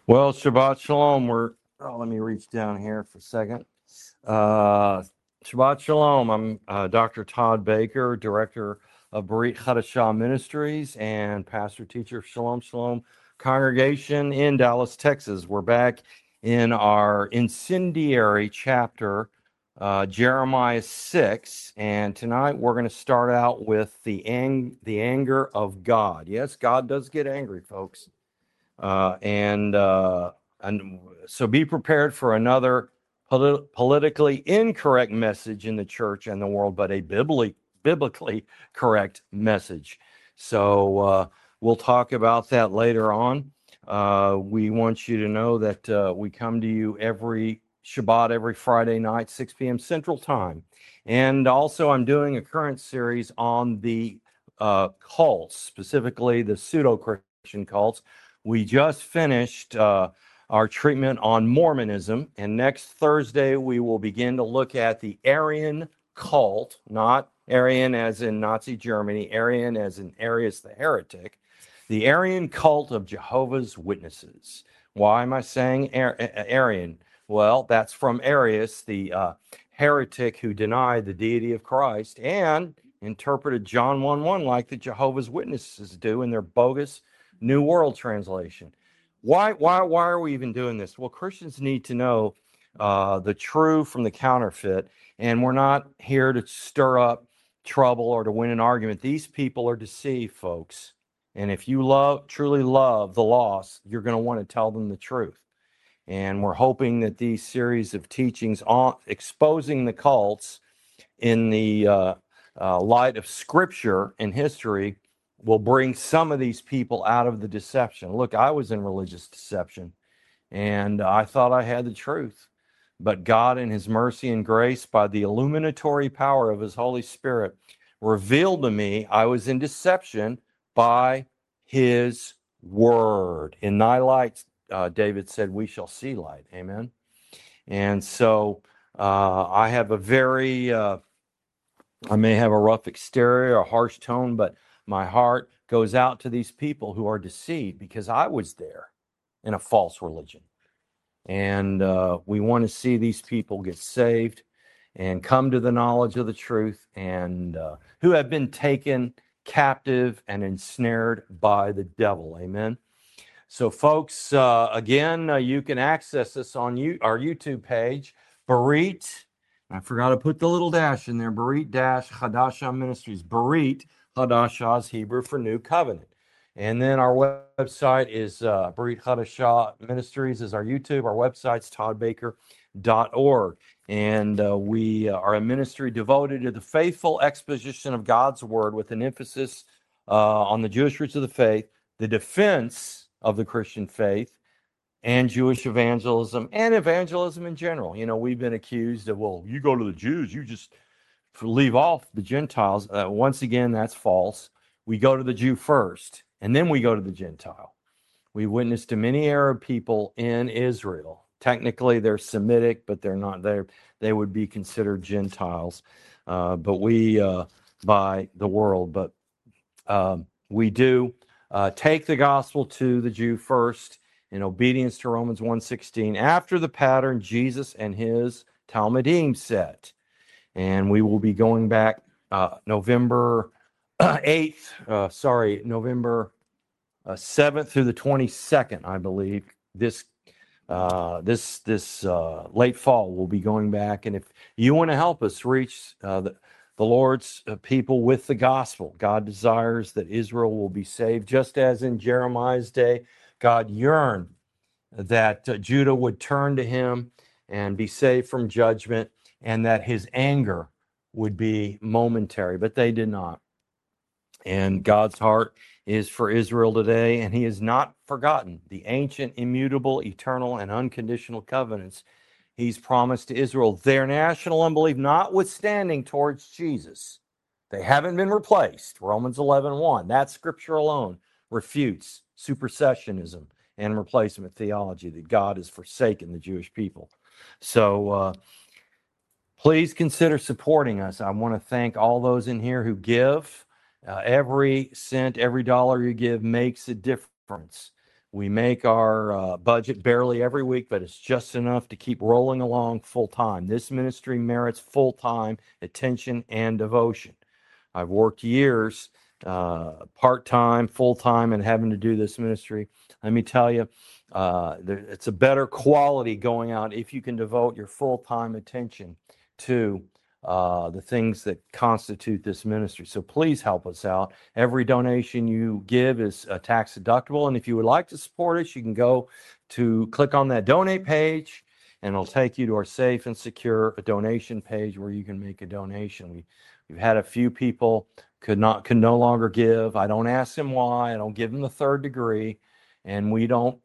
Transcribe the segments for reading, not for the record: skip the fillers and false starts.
Well, Shabbat Shalom. Let me reach down here for a second. Shabbat Shalom. I'm Dr. Todd Baker, Director of Berit Chadashah Ministries and Pastor Teacher of Shalom Shalom Congregation in Dallas, Texas. We're back in our incendiary chapter, Jeremiah 6, and tonight we're going to start out with the anger of God. Yes, God does get angry, folks. And so be prepared for another politically incorrect message in the church and the world, but a biblically correct message. So we'll talk about that later on. We want you to know that we come to you every Shabbat, every Friday night, 6 p.m. Central Time. And also, I'm doing a current series on the cults, specifically the pseudo-Christian cults. We just finished our treatment on Mormonism, and next Thursday we will begin to look at the Arian cult, not Arian as in Nazi Germany, Arian as in Arius the heretic, the Arian cult of Jehovah's Witnesses. Why am I saying Arian? Well, that's from Arius, the heretic who denied the deity of Christ and interpreted John 1:1 like the Jehovah's Witnesses do in their bogus New World Translation. Why are we even doing this? Well, Christians need to know the true from the counterfeit, and we're not here to stir up trouble or to win an argument. These people are deceived, folks. And if you truly love the lost, you're going to want to tell them the truth. And we're hoping that these series of teachings on exposing the cults in the light of Scripture and history will bring some of these people out of the deception. Look, I was in religious deception, and I thought I had the truth. But God, in His mercy and grace, by the illuminatory power of His Holy Spirit, revealed to me I was in deception by His Word. In thy light, David said, we shall see light. Amen. And so I have I may have a rough exterior, a harsh tone, but my heart goes out to these people who are deceived because I was there in a false religion. And we want to see these people get saved and come to the knowledge of the truth and who have been taken captive and ensnared by the devil. Amen. So, folks, again, you can access us on our YouTube page, Berit. I forgot to put the little dash in there, Berit Chadashah Ministries. Berit Chadashah is Hebrew for New Covenant. And then our website is Berit Chadashah Ministries is our YouTube. Our website's toddbaker.org. And we are a ministry devoted to the faithful exposition of God's Word with an emphasis on the Jewish roots of the faith, the defense of the Christian faith, and Jewish evangelism and evangelism in general. You know, we've been accused of, well, you go to the Jews, you just leave off the Gentiles. Once again, that's false. We go to the Jew first, and then we go to the Gentile. We witnessed to many Arab people in Israel. Technically, they're Semitic, but they're not. They would be considered Gentiles, but we by the world. But we do take the gospel to the Jew first in obedience to Romans 1:16 after the pattern Jesus and his Talmudim set. And we will be going back November 8th, November 7th through the 22nd, I believe. This late fall, we'll be going back. And if you want to help us reach the Lord's people with the gospel, God desires that Israel will be saved, just as in Jeremiah's day, God yearned that Judah would turn to Him and be saved from judgment, and that His anger would be momentary, but they did not. And God's heart is for Israel today, and He has not forgotten the ancient, immutable, eternal, and unconditional covenants He's promised to Israel. Their national unbelief notwithstanding towards Jesus, they haven't been replaced. Romans 11:1. That scripture alone refutes supersessionism and replacement theology, that God has forsaken the Jewish people. So please consider supporting us. I want to thank all those in here who give. Every cent, every dollar you give makes a difference. We make our budget barely every week, but it's just enough to keep rolling along full time. This ministry merits full time attention and devotion. I've worked years, part time, full time, and having to do this ministry. Let me tell you, it's a better quality going out if you can devote your full time attention to the things that constitute this ministry. So please help us out. Every donation you give is tax deductible. And if you would like to support us, you can go to click on that donate page, and it'll take you to our safe and secure donation page where you can make a donation. We've had a few people could no longer give. I don't ask them why. I don't give them the third degree, and we don't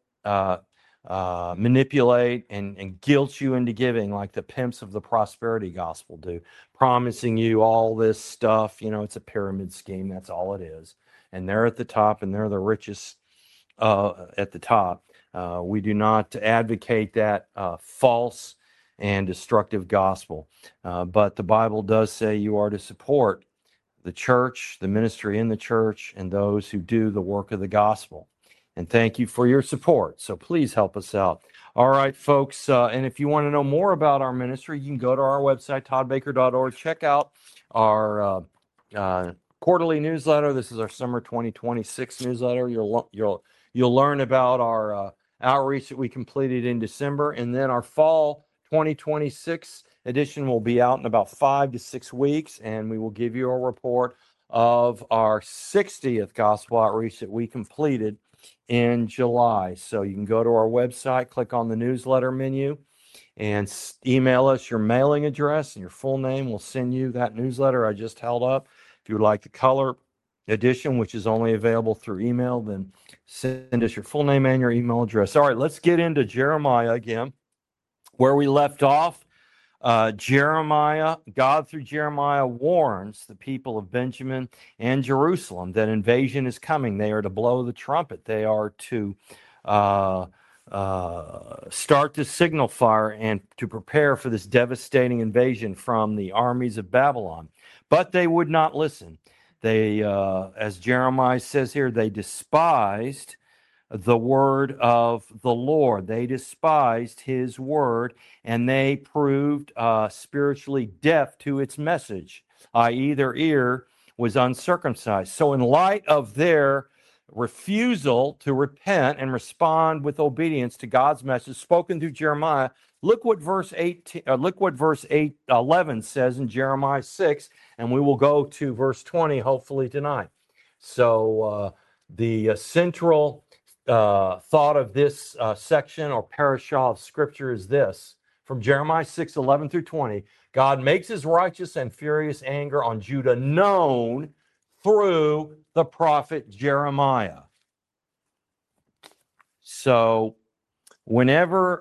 manipulate and guilt you into giving like the pimps of the prosperity gospel do, promising you all this stuff. It's a pyramid scheme. That's all it is. And they're at the top, and they're the richest at the top. We do not advocate that false and destructive gospel. But the Bible does say you are to support the church, the ministry in the church, and those who do the work of the gospel. And thank you for your support. So please help us out. All right, folks. And if you want to know more about our ministry, you can go to our website, toddbaker.org. Check out our quarterly newsletter. This is our summer 2026 newsletter. You'll learn about our outreach that we completed in December, and then our fall 2026 edition will be out in about 5 to 6 weeks, and we will give you a report of our 60th gospel outreach that we completed in July. So you can go to our website, click on the newsletter menu, and email us your mailing address and your full name. We'll send you that newsletter I just held up. If you would like the color edition, which is only available through email, then send us your full name and your email address. All right, let's get into Jeremiah again. Where we left off, Jeremiah, God through Jeremiah warns the people of Benjamin and Jerusalem that invasion is coming. They are to blow the trumpet. They are to start the signal fire and to prepare for this devastating invasion from the armies of Babylon. But they would not listen. They, as Jeremiah says here, they despised the word of the Lord. They despised his word, and they proved spiritually deaf to its message, i.e., their ear was uncircumcised. So in light of their refusal to repent and respond with obedience to God's message spoken through Jeremiah, look what verse 11 says in Jeremiah 6, and we will go to verse 20 hopefully tonight. So the central thought of this section or parashah of scripture is this: from Jeremiah 6:11 through 20, God makes his righteous and furious anger on Judah known through the prophet Jeremiah. So whenever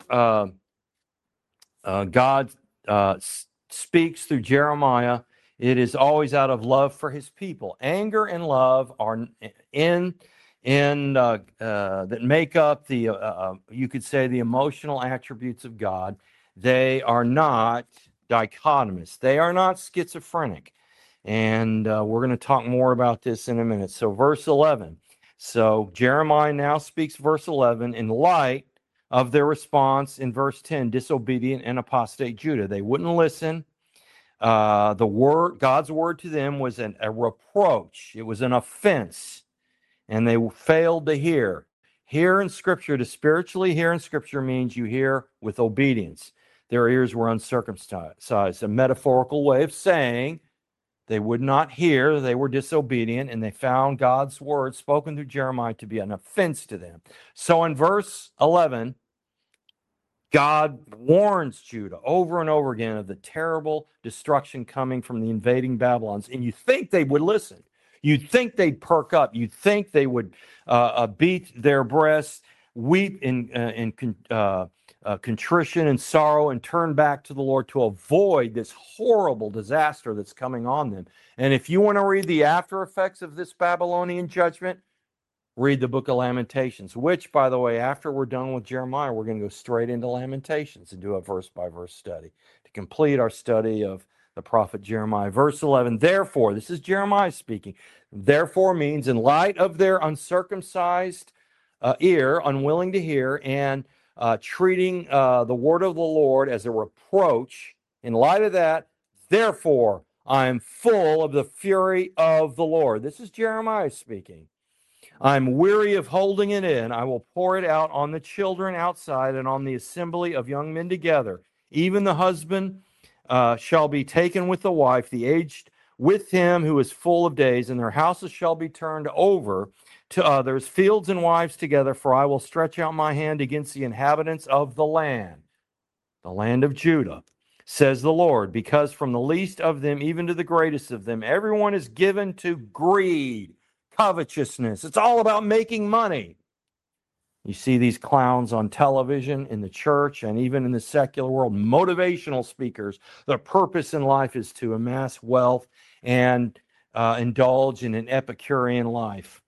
God speaks through Jeremiah, it is always out of love for his people. Anger and love are that make up the you could say the emotional attributes of God. They are not dichotomous. They are not schizophrenic. And we're going to talk more about this in a minute. So verse 11. So Jeremiah now speaks verse 11 in light of their response in verse 10, disobedient and apostate Judah. They wouldn't listen. God's word to them was a reproach. It was an offense. And they failed to hear. Hear in Scripture, to spiritually hear in Scripture means you hear with obedience. Their ears were uncircumcised, a metaphorical way of saying they would not hear, they were disobedient, and they found God's word spoken through Jeremiah to be an offense to them. So in verse 11, God warns Judah over and over again of the terrible destruction coming from the invading Babylons, and you think they would listen. You'd think they'd perk up. You'd think they would beat their breasts, weep in contrition and sorrow, and turn back to the Lord to avoid this horrible disaster that's coming on them. And if you want to read the after effects of this Babylonian judgment, read the book of Lamentations, which, by the way, after we're done with Jeremiah, we're going to go straight into Lamentations and do a verse-by-verse study to complete our study of the prophet Jeremiah. Verse 11, therefore, this is Jeremiah speaking, therefore means in light of their uncircumcised ear, unwilling to hear, and treating the word of the Lord as a reproach. In light of that, therefore, I am full of the fury of the Lord. This is Jeremiah speaking. I'm weary of holding it in. I will pour it out on the children outside and on the assembly of young men together. Even the husband shall be taken with the wife, the aged with him who is full of days, and their houses shall be turned over to others, fields and wives together, for I will stretch out my hand against the inhabitants of the land of Judah, says the Lord, because from the least of them even to the greatest of them, everyone is given to greed, covetousness. It's all about making money. You see these clowns on television, in the church, and even in the secular world, motivational speakers. Their purpose in life is to amass wealth and indulge in an Epicurean life.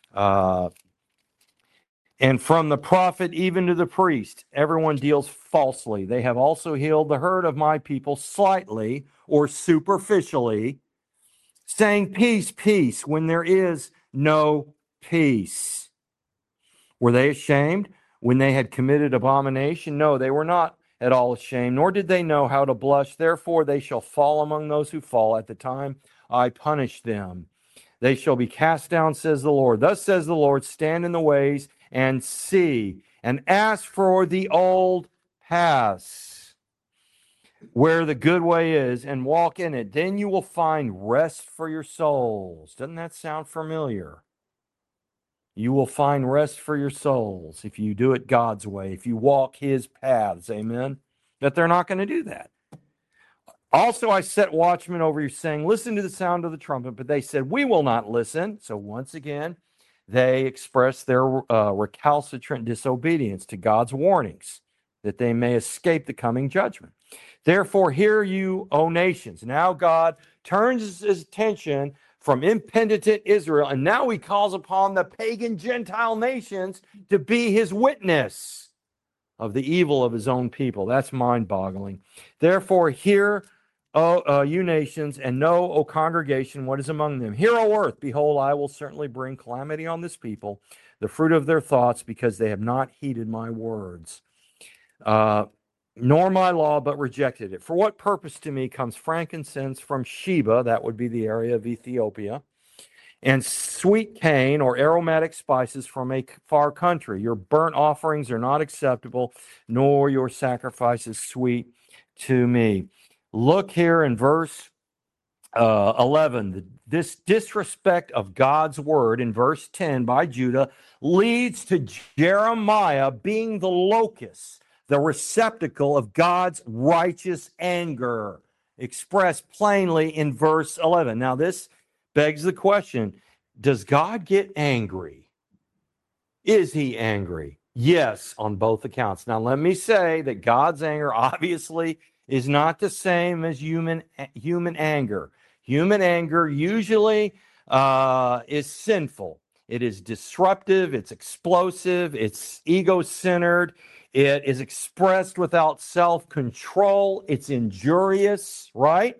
And from the prophet even to the priest, everyone deals falsely. They have also healed the hurt of my people slightly or superficially, saying, peace, peace, when there is no peace. Were they ashamed when they had committed abomination? No, they were not at all ashamed, nor did they know how to blush. Therefore, they shall fall among those who fall at the time I punish them. They shall be cast down, says the Lord. Thus says the Lord, stand in the ways and see, and ask for the old paths where the good way is, and walk in it. Then you will find rest for your souls. Doesn't that sound familiar? You will find rest for your souls if you do it God's way, if you walk his paths. Amen? But they're not going to do that. Also, I set watchmen over you, saying, listen to the sound of the trumpet. But they said, we will not listen. So once again, they expressed their recalcitrant disobedience to God's warnings, that they may escape the coming judgment. Therefore, hear you, O nations. Now God turns his attention from impenitent Israel, and now he calls upon the pagan Gentile nations to be his witness of the evil of his own people. That's mind-boggling. Therefore, hear, O you nations, and know, O congregation, what is among them. Hear, O earth, behold, I will certainly bring calamity on this people, the fruit of their thoughts, because they have not heeded my words, nor my law, but rejected it. For what purpose to me comes frankincense from Sheba, that would be the area of Ethiopia, and sweet cane or aromatic spices from a far country. Your burnt offerings are not acceptable, nor your sacrifices sweet to me. Look here in verse 11. This disrespect of God's word in verse 10 by Judah leads to Jeremiah being the locus, the receptacle of God's righteous anger, expressed plainly in verse 11. Now, this begs the question, does God get angry? Is he angry? Yes, on both accounts. Now, let me say that God's anger obviously is not the same as human anger. Human anger usually is sinful. It is disruptive, it's explosive, it's ego-centered, it is expressed without self-control, it's injurious, right?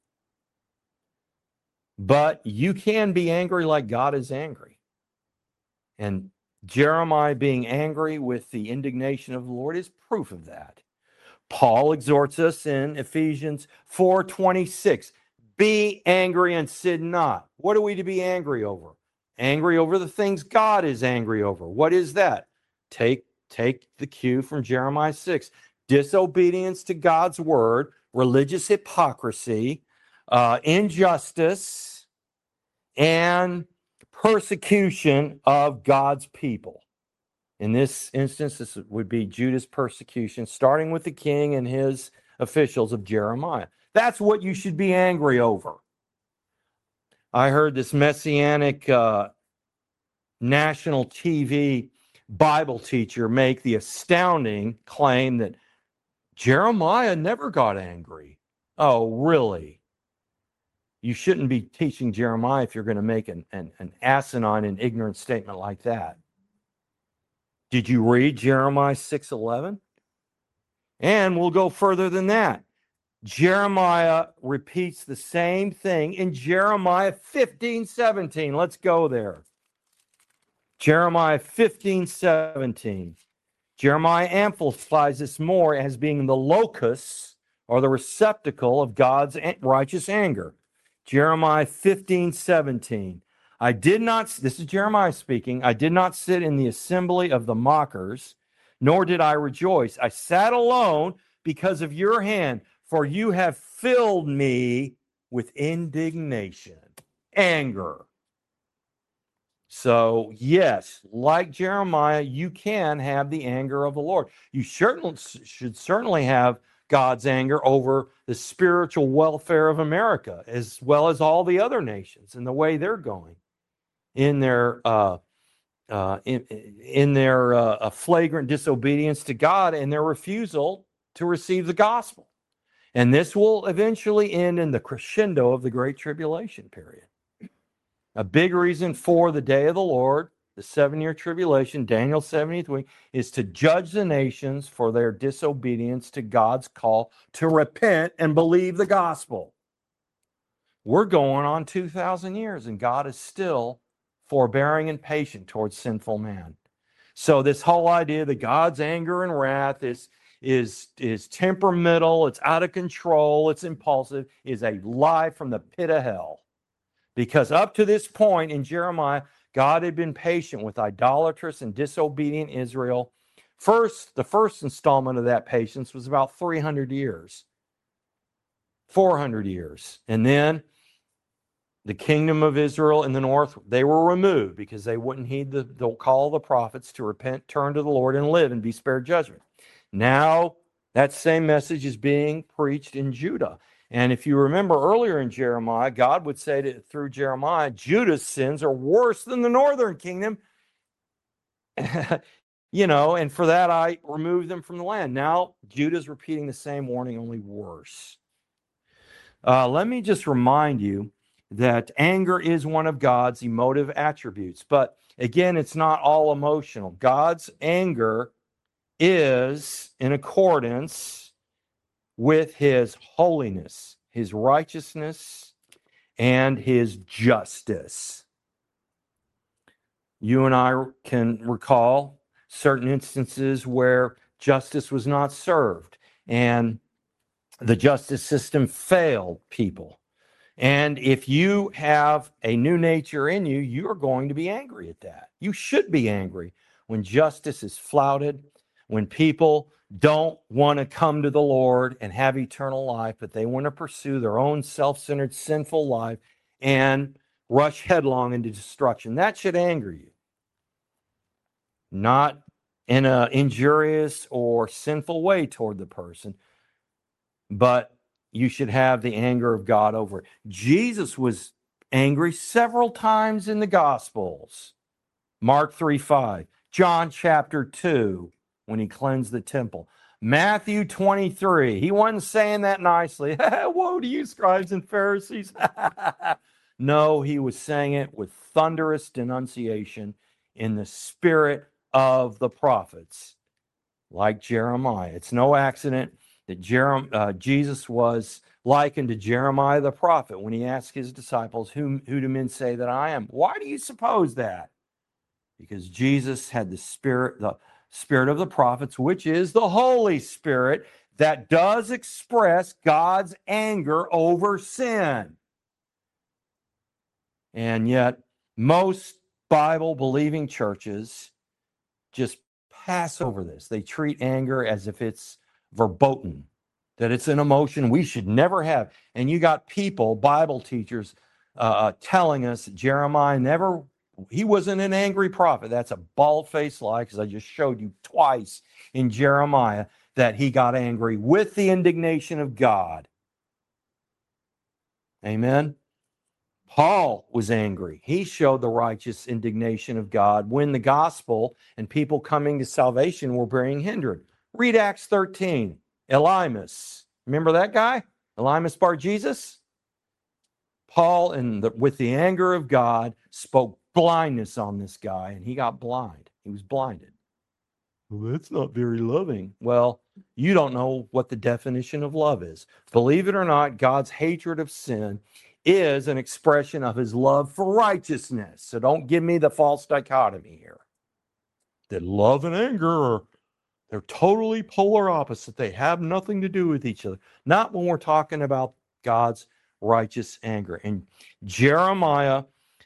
But you can be angry like God is angry. And Jeremiah being angry with the indignation of the Lord is proof of that. Paul exhorts us in Ephesians 4:26, be angry and sin not. What are we to be angry over? Angry over the things God is angry over. What is that? Take the cue from Jeremiah 6. Disobedience to God's word, religious hypocrisy, injustice, and persecution of God's people. In this instance, this would be Judah's persecution, starting with the king and his officials of Jeremiah. That's what you should be angry over. I heard this messianic national TV Bible teacher make the astounding claim that Jeremiah never got angry. Oh, really? You shouldn't be teaching Jeremiah if you're going to make an asinine and ignorant statement like that. Did you read Jeremiah 6:11? And we'll go further than that. Jeremiah repeats the same thing in Jeremiah 15:17. Let's go there. Jeremiah 15:17. Jeremiah amplifies this more as being the locus or the receptacle of God's righteous anger. Jeremiah 15:17. I did not, this is Jeremiah speaking, I did not sit in the assembly of the mockers, nor did I rejoice. I sat alone because of your hand, for you have filled me with indignation, anger. So, yes, like Jeremiah, you can have the anger of the Lord. You should certainly have God's anger over the spiritual welfare of America, as well as all the other nations and the way they're going in their flagrant disobedience to God and their refusal to receive the gospel. And this will eventually end in the crescendo of the Great Tribulation period. A big reason for the day of the Lord, the 7-year tribulation, Daniel's 70th week, is to judge the nations for their disobedience to God's call to repent and believe the gospel. We're going on 2,000 years, and God is still forbearing and patient towards sinful man. So this whole idea that God's anger and wrath is temperamental, it's out of control, it's impulsive, is a lie from the pit of hell. Because up to this point in Jeremiah, God had been patient with idolatrous and disobedient Israel. The first installment of that patience was about 300 years, 400 years. And then the kingdom of Israel in the north, they were removed because they wouldn't heed the call of the prophets to repent, turn to the Lord, and live and be spared judgment. Now, that same message is being preached in Judah. And if you remember earlier in Jeremiah, God would say through Jeremiah, Judah's sins are worse than the northern kingdom. And for that I removed them from the land. Now, Judah's repeating the same warning, only worse. Let me just remind you that anger is one of God's emotive attributes. But again, it's not all emotional. God's anger is in accordance with his holiness, his righteousness, and his justice. You and I can recall certain instances where justice was not served and the justice system failed people. And if you have a new nature in you, you are going to be angry at that. You should be angry when justice is flouted, when people don't want to come to the Lord and have eternal life, but they want to pursue their own self-centered, sinful life and rush headlong into destruction. That should anger you. Not in an injurious or sinful way toward the person, but you should have the anger of God over it. Jesus was angry several times in the Gospels. Mark 3:5, John chapter 2, when he cleansed the temple. Matthew 23, he wasn't saying that nicely. Woe to you, scribes and Pharisees. No, he was saying it with thunderous denunciation in the spirit of the prophets, like Jeremiah. It's no accident that Jesus was likened to Jeremiah the prophet when he asked his disciples, who do men say that I am? Why do you suppose that? Because Jesus had the spirit of the prophets, which is the Holy Spirit that does express God's anger over sin. And yet, most Bible-believing churches just pass over this. They treat anger as if it's verboten, that it's an emotion we should never have. And you got people, Bible teachers, telling us Jeremiah he wasn't an angry prophet. That's a bald-faced lie, because I just showed you twice in Jeremiah that he got angry with the indignation of God. Amen? Paul was angry. He showed the righteous indignation of God when the gospel and people coming to salvation were being hindered. Read Acts 13. Elymas. Remember that guy? Elymas Bar Jesus? Paul, with the anger of God, spoke blindness on this guy, and he got blind. He was blinded. Well, that's not very loving. Well, you don't know what the definition of love is. Believe it or not, God's hatred of sin is an expression of his love for righteousness. So don't give me the false dichotomy here. That love and anger they're totally polar opposite. They have nothing to do with each other. Not when we're talking about God's righteous anger. And Jeremiah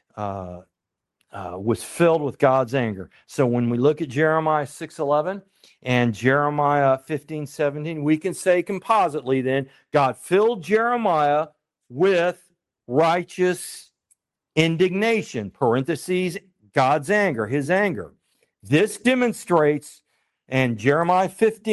was filled with God's anger. So when we look at Jeremiah 6:11 and Jeremiah 15:17, we can say compositely then, God filled Jeremiah with righteous indignation, parentheses, God's anger, his anger. This demonstrates, and Jeremiah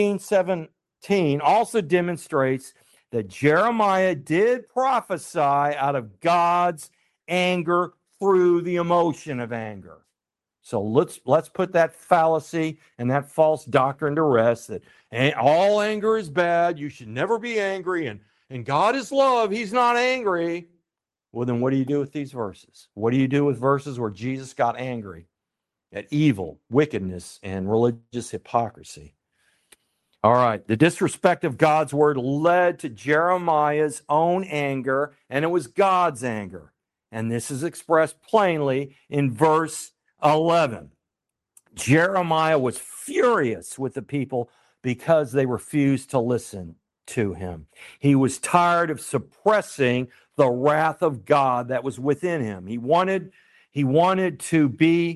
15:17 also demonstrates that Jeremiah did prophesy out of God's anger through the emotion of anger. So let's put that fallacy and that false doctrine to rest that all anger is bad. You should never be angry. And God is love. He's not angry. Well, then what do you do with these verses? What do you do with verses where Jesus got angry at evil, wickedness, and religious hypocrisy? All right, the disrespect of God's word led to Jeremiah's own anger, and it was God's anger. And this is expressed plainly in verse 11. Jeremiah was furious with the people because they refused to listen to him. He was tired of suppressing the wrath of God that was within him. He wanted it to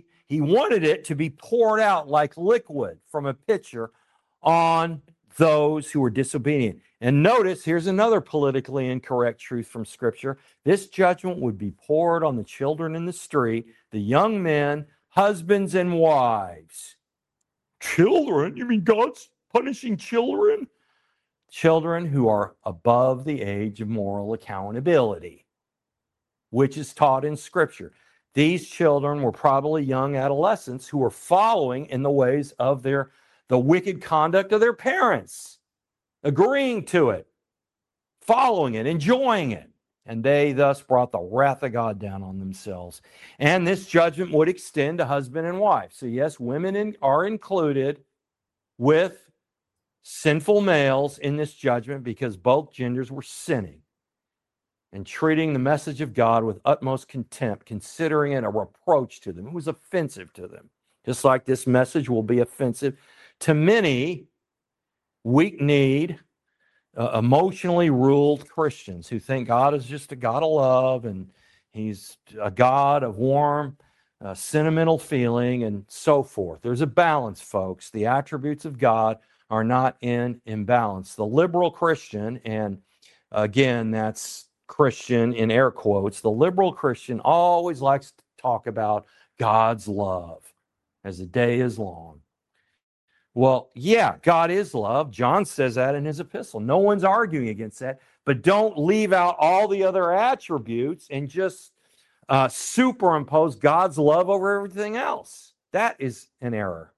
be poured out like liquid from a pitcher on those who were disobedient. And notice, here's another politically incorrect truth from Scripture. This judgment would be poured on the children in the street, the young men, husbands, and wives. Children? You mean God's punishing children? Children who are above the age of moral accountability, which is taught in Scripture. These children were probably young adolescents who were following in the ways of the wicked conduct of their parents, agreeing to it, following it, enjoying it. And they thus brought the wrath of God down on themselves. And this judgment would extend to husband and wife. So yes, women are included with sinful males in this judgment because both genders were sinning and treating the message of God with utmost contempt, considering it a reproach to them. It was offensive to them. Just like this message will be offensive to many weak-kneed, emotionally ruled Christians who think God is just a God of love and he's a God of warm, sentimental feeling and so forth. There's a balance, folks. The attributes of God are not in imbalance. The liberal Christian, and again, that's Christian in air quotes, the liberal Christian always likes to talk about God's love as the day is long. Well, yeah, God is love. John says that in his epistle. No one's arguing against that. But don't leave out all the other attributes and just superimpose God's love over everything else. That is an error.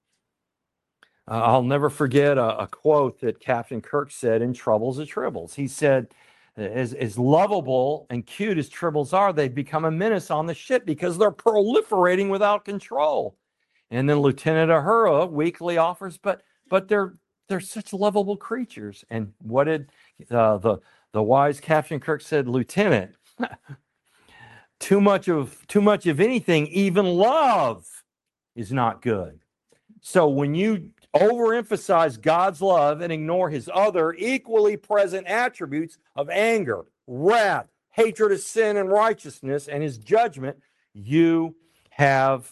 I'll never forget a quote that Captain Kirk said in Troubles or Tribbles. He said, as lovable and cute as tribbles are, they've become a menace on the ship because they're proliferating without control. And then Lieutenant Uhura weakly offers, but they're such lovable creatures. And what did the wise Captain Kirk said? Lieutenant, too much of anything, even love, is not good. So when you overemphasize God's love and ignore his other equally present attributes of anger, wrath, hatred of sin and righteousness, and his judgment, you have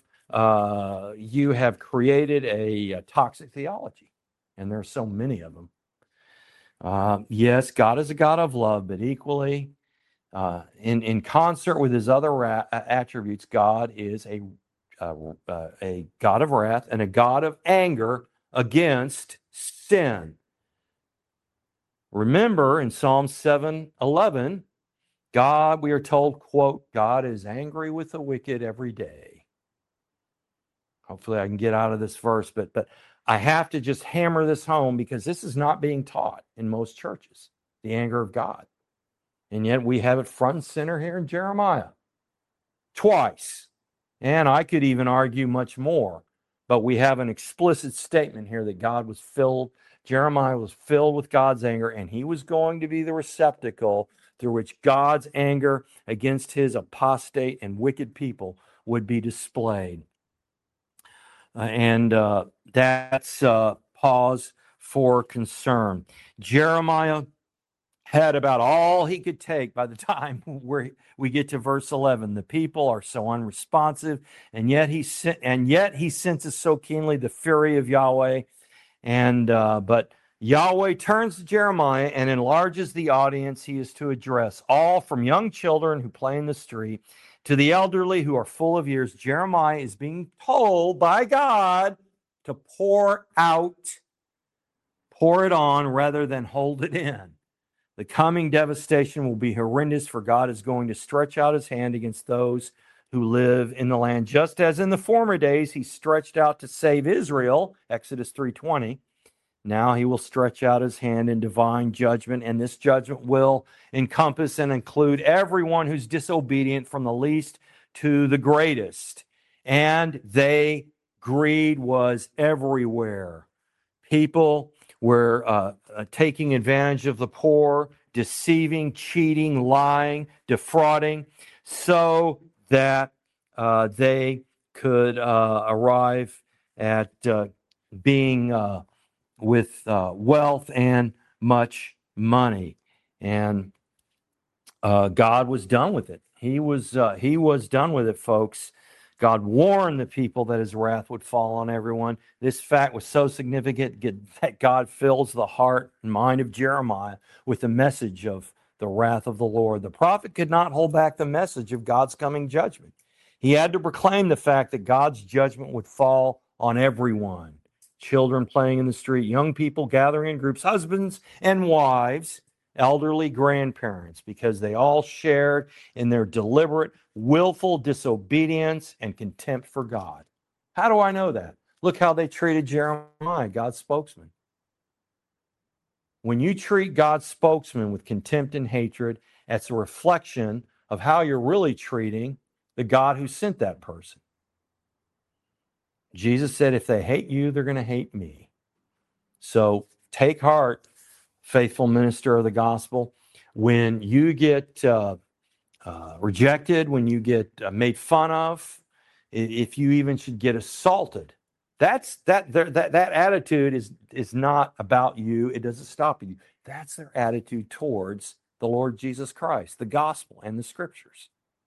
created a toxic theology. And there are so many of them. Yes, God is a God of love, but equally, in concert with his other attributes, God is a God of wrath and a God of anger against sin. Remember in Psalm 7:11, God, we are told, quote, God is angry with the wicked every day. Hopefully I can get out of this verse, but I have to just hammer this home because this is not being taught in most churches, the anger of God. And yet we have it front and center here in Jeremiah twice. And I could even argue much more, but we have an explicit statement here that Jeremiah was filled with God's anger, and he was going to be the receptacle through which God's anger against his apostate and wicked people would be displayed. That's pause for concern. Jeremiah had about all he could take by the time where we get to verse 11. The people are so unresponsive, and yet he senses so keenly the fury of Yahweh. But Yahweh turns to Jeremiah and enlarges the audience he is to address, all from young children who play in the street to the elderly who are full of years. Jeremiah is being told by God to pour it on rather than hold it in. The coming devastation will be horrendous, for God is going to stretch out his hand against those who live in the land, just as in the former days he stretched out to save Israel, Exodus 3:20. Now he will stretch out his hand in divine judgment, and this judgment will encompass and include everyone who's disobedient, from the least to the greatest. And greed was everywhere. People were taking advantage of the poor, deceiving, cheating, lying, defrauding, so that they could arrive at being with wealth and much money. And God was done with it. He was done with it, folks. God warned the people that his wrath would fall on everyone. This fact was so significant that God fills the heart and mind of Jeremiah with the message of the wrath of the Lord. The prophet could not hold back the message of God's coming judgment. He had to proclaim the fact that God's judgment would fall on everyone. Children playing in the street, young people gathering in groups, husbands and wives, elderly grandparents, because they all shared in their deliberate, willful disobedience and contempt for God. How do I know that? Look how they treated Jeremiah, God's spokesman. When you treat God's spokesman with contempt and hatred, that's a reflection of how you're really treating the God who sent that person. Jesus said, if they hate you, they're going to hate me. So take heart, faithful minister of the gospel. When you get rejected, when you get made fun of, if you even should get assaulted, that attitude is not about you. It doesn't stop you. That's their attitude towards the Lord Jesus Christ, the gospel, and the scriptures.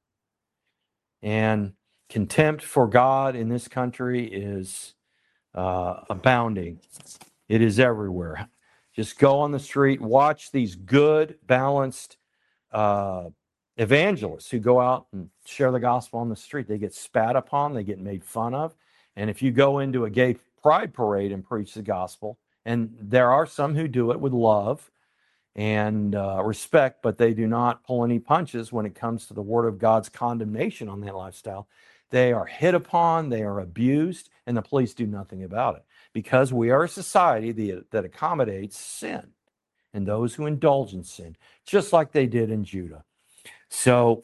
And contempt for God in this country is abounding. It is everywhere. Just go on the street, watch these good, balanced evangelists who go out and share the gospel on the street. They get spat upon, they get made fun of. And if you go into a gay pride parade and preach the gospel, and there are some who do it with love and respect, but they do not pull any punches when it comes to the word of God's condemnation on that lifestyle. They are hit upon, they are abused, and the police do nothing about it, because we are a society that accommodates sin and those who indulge in sin, just like they did in Judah. So,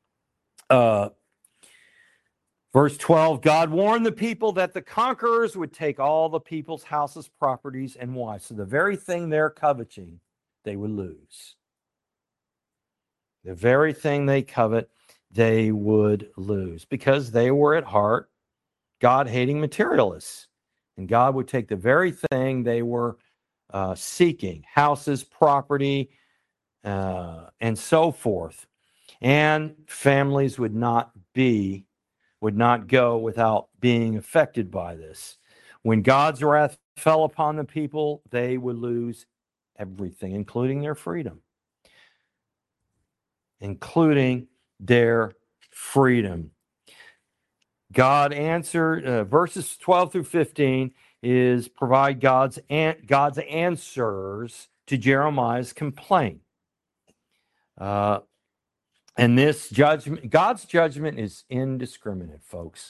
verse 12, God warned the people that the conquerors would take all the people's houses, properties, and wives. So the very thing they're coveting, they would lose. The very thing they covet, they would lose, because they were at heart God-hating materialists. And God would take the very thing they were seeking, houses, property, and so forth. And families would not go without being affected by this. When God's wrath fell upon the people, they would lose everything, including their freedom. God answered, verses 12 through 15 is provide God's answers to Jeremiah's complaint. And this judgment, God's judgment, is indiscriminate, folks.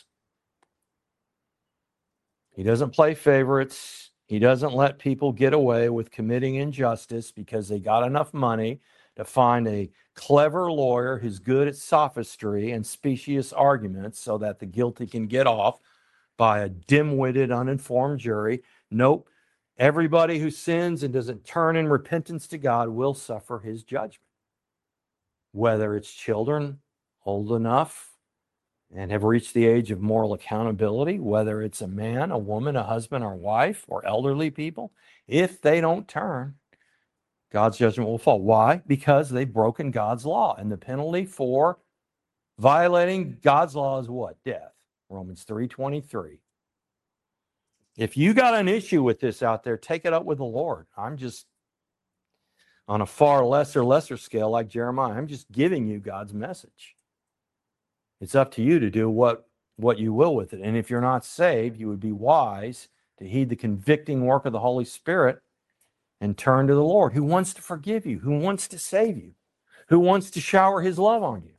He doesn't play favorites. He doesn't let people get away with committing injustice because they got enough money to find a clever lawyer who's good at sophistry and specious arguments so that the guilty can get off by a dim-witted, uninformed jury. Nope. Everybody who sins and doesn't turn in repentance to God will suffer his judgment. whether it's children old enough and have reached the age of moral accountability, whether it's a man, a woman, a husband, or wife, or elderly people, if they don't turn, God's judgment will fall. Why? Because they've broken God's law. And the penalty for violating God's law is what? Death. Romans 3:23. If you got an issue with this out there, take it up with the Lord. I'm just on a far lesser scale like Jeremiah. I'm just giving you God's message. It's up to you to do what you will with it. And if you're not saved, you would be wise to heed the convicting work of the Holy Spirit and turn to the Lord, who wants to forgive you, who wants to save you, who wants to shower his love on you.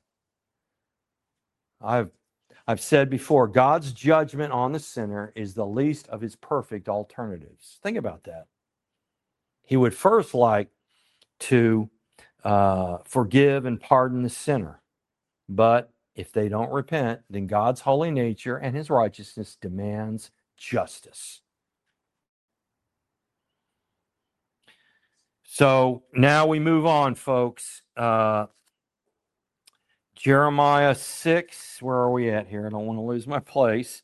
I've said before, God's judgment on the sinner is the least of his perfect alternatives. Think about that. He would first like to forgive and pardon the sinner. But if they don't repent, then God's holy nature and his righteousness demands justice. So now we move on, folks. Jeremiah 6, where are we at here? I don't want to lose my place.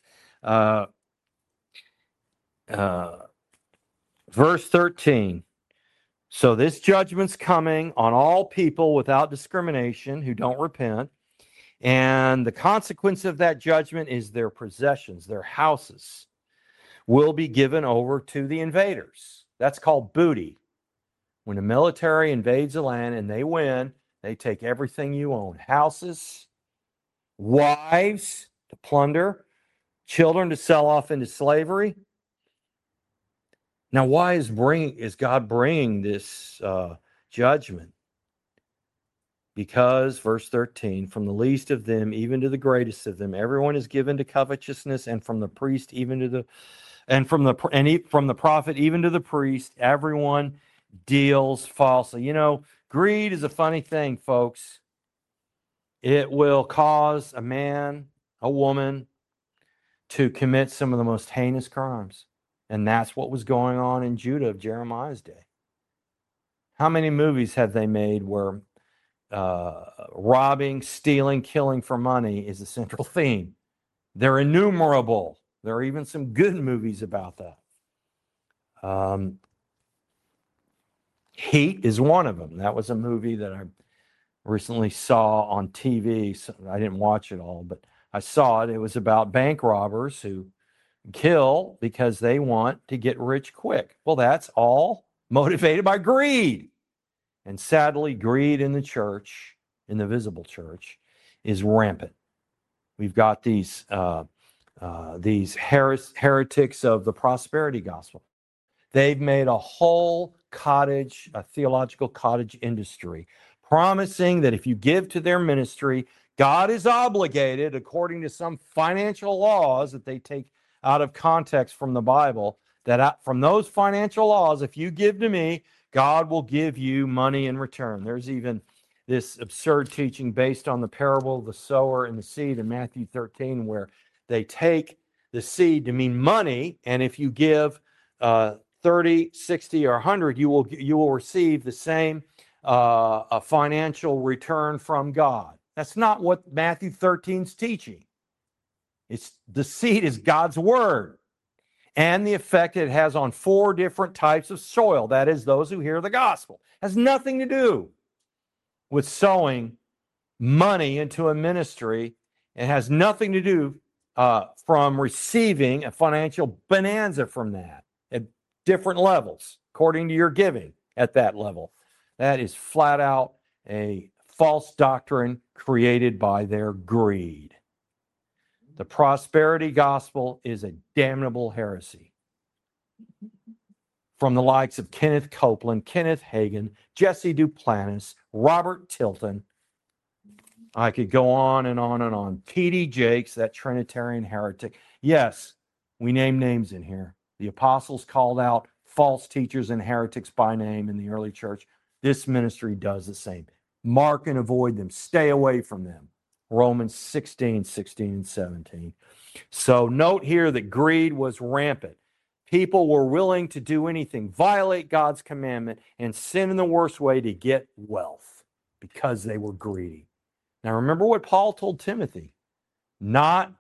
Verse 13. So this judgment's coming on all people without discrimination who don't repent. And the consequence of that judgment is their possessions, their houses, will be given over to the invaders. That's called booty. When the military invades a land and they win, they take everything you own. Houses, wives to plunder, children to sell off into slavery. Now, why is God bringing this judgment? Because, verse 13, from the least of them even to the greatest of them, everyone is given to covetousness, and from the priest even to the, and from the prophet even to the priest, everyone deals falsely. You know, greed is a funny thing, folks. It will cause a man, a woman, to commit some of the most heinous crimes. And that's what was going on in Judah of Jeremiah's day. How many movies have they made where robbing, stealing, killing for money is the central theme? They're innumerable. There are even some good movies about that. Heat is one of them. That was a movie that I recently saw on TV. So I didn't watch it all, but I saw it. It was about bank robbers who kill because they want to get rich quick. Well, that's all motivated by greed. And sadly, greed in the church, in the visible church, is rampant. We've got these heretics of the prosperity gospel. They've made a whole theological cottage industry, promising that if you give to their ministry, God is obligated, according to some financial laws that they take out of context from the Bible, that from those financial laws, if you give to me, God will give you money in return. There's even this absurd teaching based on the parable of the sower and the seed in Matthew 13, where they take the seed to mean money, and if you give 30, 60, or 100, you will receive the same a financial return from God. That's not what Matthew 13 is teaching. The seed is God's word and the effect it has on 4 different types of soil. That is, those who hear the gospel. It has nothing to do with sowing money into a ministry. It has nothing to do from receiving a financial bonanza from that at different levels, according to your giving at that level. That is flat out a false doctrine created by their greed. The prosperity gospel is a damnable heresy. From the likes of Kenneth Copeland, Kenneth Hagin, Jesse Duplantis, Robert Tilton. I could go on and on and on. T.D. Jakes, that Trinitarian heretic. Yes, we name names in here. The apostles called out false teachers and heretics by name in the early church. This ministry does the same. Mark and avoid them. Stay away from them. Romans 16, 16, and 17. So note here that greed was rampant. People were willing to do anything, violate God's commandment, and sin in the worst way to get wealth. because they were greedy. Now remember what Paul told Timothy: not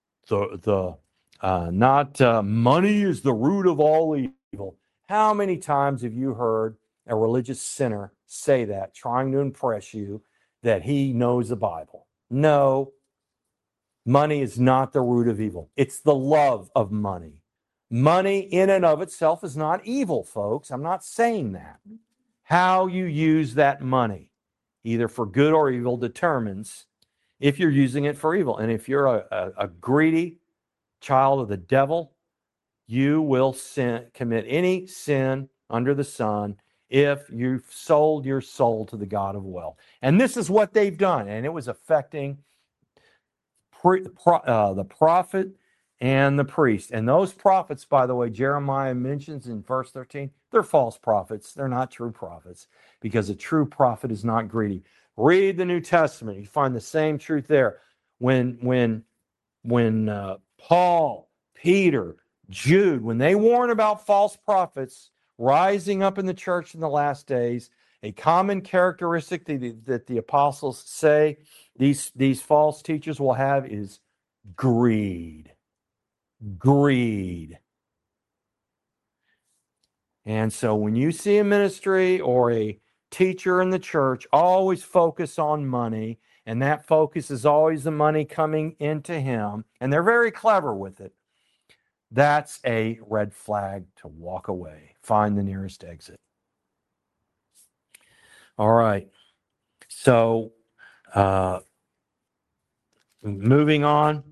money is the root of all evil. How many times have you heard a religious sinner say that, trying to impress you that he knows the Bible? No, money is not the root of evil. It's the love of money. Money in and of itself is not evil, folks. I'm not saying that. How you use that money, either for good or evil, determines if you're using it for evil. And if you're a greedy child of the devil, you will commit any sin under the sun if you've sold your soul to the God of wealth. And this is what they've done. And it was affecting the prophet and the priest. And those prophets, by the way, Jeremiah mentions in verse 13, they're false prophets. They're not true prophets, because a true prophet is not greedy. Read the New Testament. You find the same truth there. When Paul, Peter, Jude, when they warn about false prophets rising up in the church in the last days, a common characteristic that the apostles say these false teachers will have is greed. Greed. And so when you see a ministry or a teacher in the church, always focus on money, and that focus is always the money coming into him, and they're very clever with it. That's a red flag to walk away. Find the nearest exit. All right. So, moving on.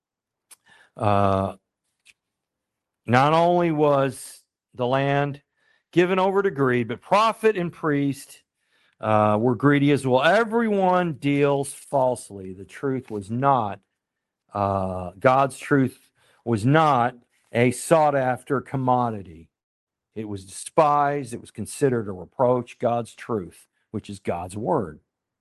Not only was the land given over to greed, but prophet and priest were greedy as well. Everyone deals falsely. The truth was not, God's truth was not a sought after commodity. It was despised. It was considered a reproach. God's truth, which is God's word.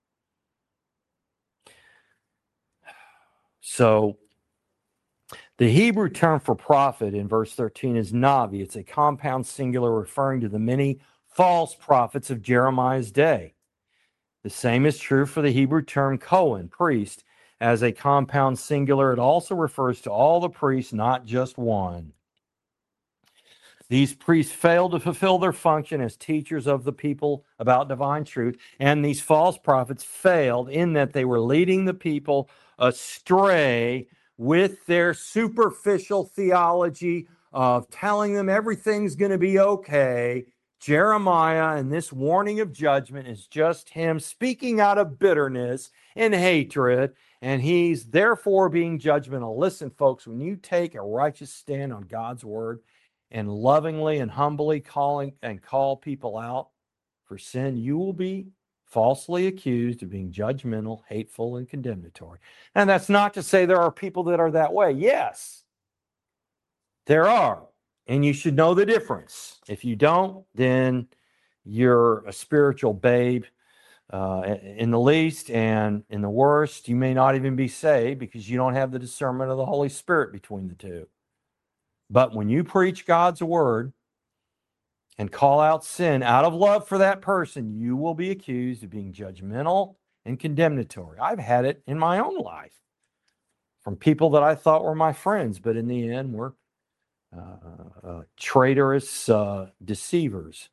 So the Hebrew term for prophet in verse 13 is Navi. It's a compound singular referring to the many false prophets of Jeremiah's day. The same is true for the Hebrew term Cohen, priest. As a compound singular, it also refers to all the priests, not just one. These priests failed to fulfill their function as teachers of the people about divine truth, and these false prophets failed in that they were leading the people astray with their superficial theology of telling them everything's going to be okay. Jeremiah, and this warning of judgment, is just him speaking out of bitterness and hatred, and he's therefore being judgmental. Listen, folks, when you take a righteous stand on God's word and lovingly and humbly call people out for sin, you will be falsely accused of being judgmental, hateful, and condemnatory. And that's not to say there are people that are that way. Yes, there are. And you should know the difference. If you don't, then you're a spiritual babe in the least, and in the worst, you may not even be saved because you don't have the discernment of the Holy Spirit between the two. But when you preach God's word and call out sin out of love for that person, you will be accused of being judgmental and condemnatory. I've had it in my own life from people that I thought were my friends, but in the end were traitorous deceivers.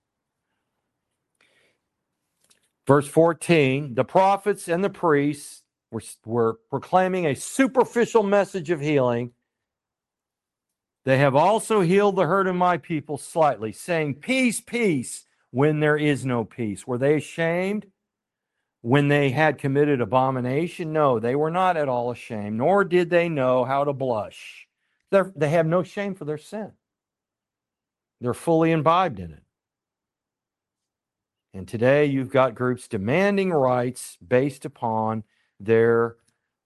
Verse 14, the prophets and the priests were proclaiming a superficial message of healing. They have also healed the hurt of my people slightly, saying, peace, peace, when there is no peace. Were they ashamed when they had committed abomination? No, they were not at all ashamed, nor did they know how to blush. They have no shame for their sin. They're fully imbibed in it. And today you've got groups demanding rights based upon their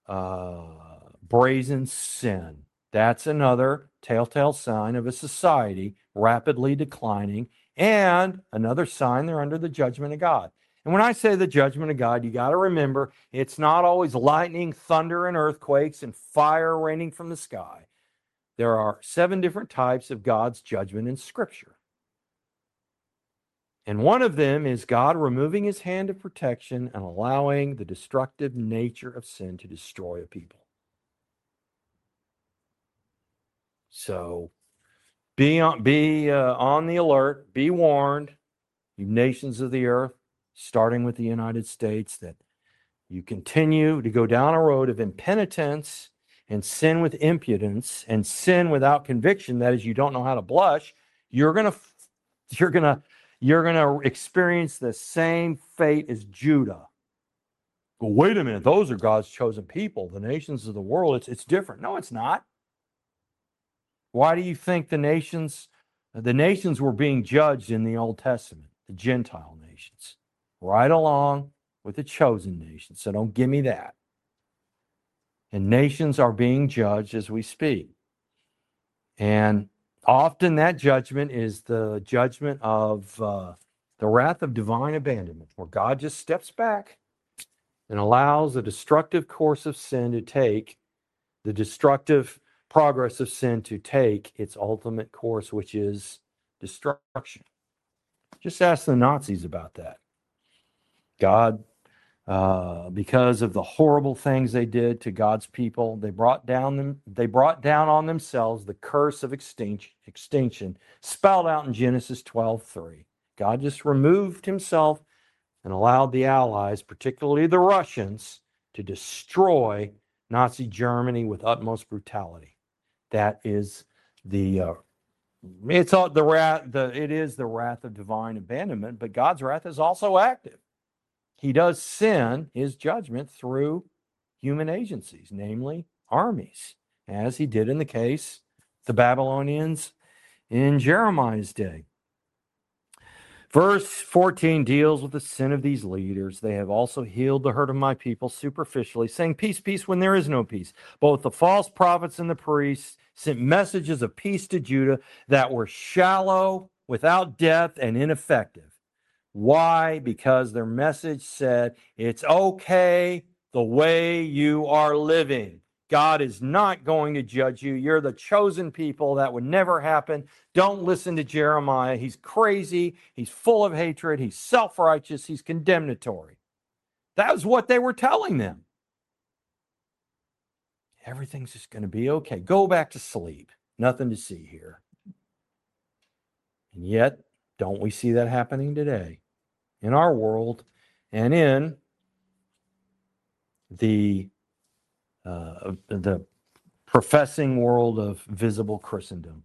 brazen sin. That's another telltale sign of a society rapidly declining, and another sign they're under the judgment of God. And when I say the judgment of God, you got to remember it's not always lightning, thunder, and earthquakes and fire raining from the sky. There are 7 different types of God's judgment in Scripture. And one of them is God removing his hand of protection and allowing the destructive nature of sin to destroy a people. So be on the alert, be warned, you nations of the earth, starting with the United States, that you continue to go down a road of impenitence and sin with impudence and sin without conviction. That is, you don't know how to blush. You're gonna experience the same fate as Judah. Well, wait a minute, those are God's chosen people, the nations of the world. It's different. No, it's not. Why do you think the nations were being judged in the Old Testament, the Gentile nations, right along with the chosen nation? So don't give me that. And nations are being judged as we speak. And often that judgment is the judgment of the wrath of divine abandonment, where God just steps back and allows the destructive course of sin to take, the destructive progress of sin to take its ultimate course, which is destruction. Just ask the Nazis about that. God, because of the horrible things they did to God's people, they brought down on themselves the curse of extinction, spelled out in Genesis 12:3. God just removed himself and allowed the Allies, particularly the Russians, to destroy Nazi Germany with utmost brutality. That is the wrath of divine abandonment, but God's wrath is also active. He does send his judgment through human agencies, namely armies, as he did in the case of the Babylonians in Jeremiah's day. Verse 14 deals with the sin of these leaders. They have also healed the hurt of my people superficially, saying peace, peace, when there is no peace. Both the false prophets and the priests sent messages of peace to Judah that were shallow, without depth, and ineffective. Why? Because their message said, it's okay the way you are living. God is not going to judge you. You're the chosen people. That would never happen. Don't listen to Jeremiah. He's crazy. He's full of hatred. He's self-righteous. He's condemnatory. That was what they were telling them. Everything's just going to be okay. Go back to sleep. Nothing to see here. And yet, don't we see that happening today in our world and in the professing world of visible Christendom?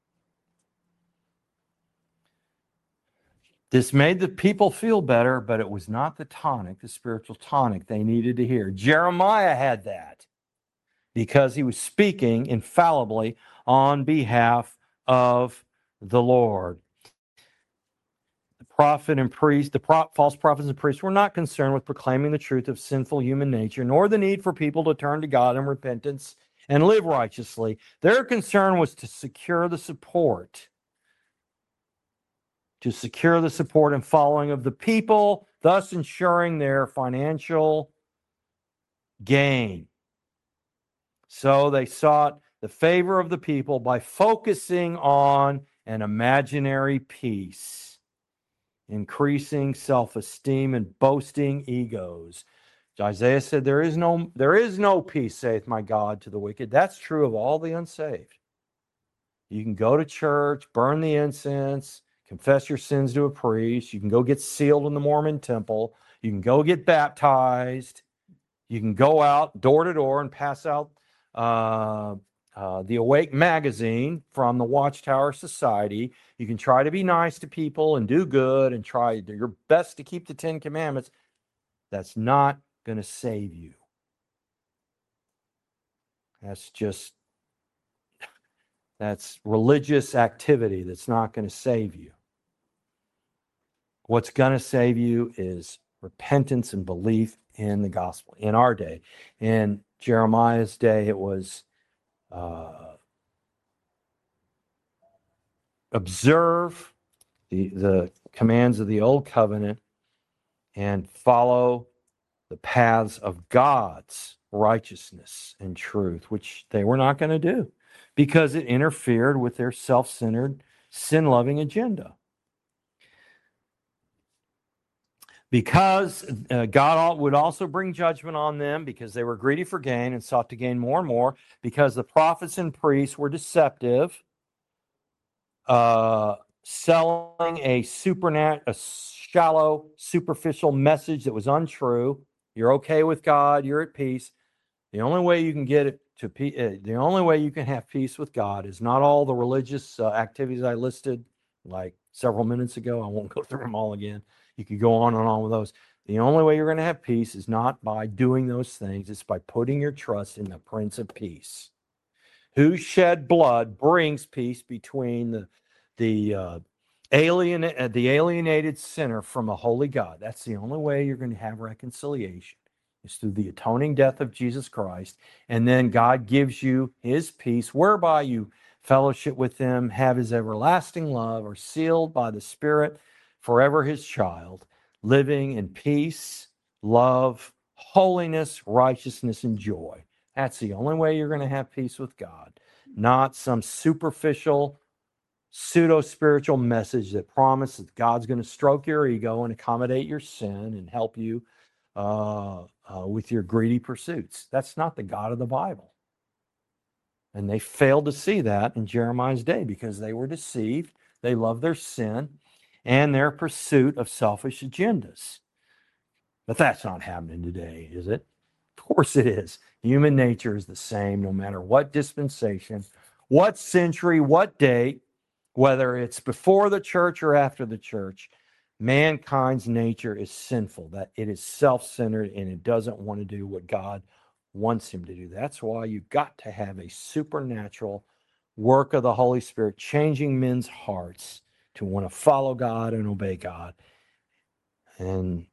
This made the people feel better, but it was not the tonic, the spiritual tonic they needed to hear. Jeremiah had that because he was speaking infallibly on behalf of the Lord. The prophet and priest, false prophets and priests were not concerned with proclaiming the truth of sinful human nature, nor the need for people to turn to God in repentance and live righteously. Their concern was to secure the support and following of the people, thus ensuring their financial gain. So they sought the favor of the people by focusing on an imaginary peace, increasing self-esteem and boasting egos. Isaiah said, there is no peace, saith my God, to the wicked. That's true of all the unsaved. You can go to church, burn the incense, confess your sins to a priest. You can go get sealed in the Mormon temple. You can go get baptized. You can go out door to door and pass out the Awake magazine from the Watchtower Society. You can try to be nice to people and do good and try your best to keep the 10 Commandments. That's not going to save you. That's religious activity that's not going to save you. What's going to save you is repentance and belief in the gospel. In our day, in Jeremiah's day, it was observe the commands of the old covenant and follow the paths of God's righteousness and truth, which they were not going to do because it interfered with their self-centered, sin-loving agenda. Because God would also bring judgment on them because they were greedy for gain and sought to gain more and more, because the prophets and priests were deceptive, selling a shallow, superficial message that was untrue. You're okay with God, you're at peace. The only way you can get it to the only way you can have peace with God is not all the religious activities I listed like several minutes ago. I won't go through them all again. You could go on and on with those. The only way you're going to have peace is not by doing those things. It's by putting your trust in the Prince of Peace, who shed blood brings peace between the alienated sinner from a holy God. That's the only way you're going to have reconciliation, is through the atoning death of Jesus Christ. And then God gives you his peace, whereby you fellowship with him, have his everlasting love, are sealed by the Spirit, forever his child, living in peace, love, holiness, righteousness, and joy. That's the only way you're going to have peace with God, not some superficial, pseudo-spiritual message that promises that God's going to stroke your ego and accommodate your sin and help you with your greedy pursuits. That's not the God of the Bible. And they failed to see that in Jeremiah's day because they were deceived. They loved their sin and their pursuit of selfish agendas. But that's not happening today, is it? Of course it is. Human nature is the same no matter what dispensation, what century, what date, whether it's before the church or after the church. Mankind's nature is sinful, that it is self-centered and it doesn't want to do what God wants him to do. That's why you've got to have a supernatural work of the Holy Spirit changing men's hearts to want to follow God and obey God. And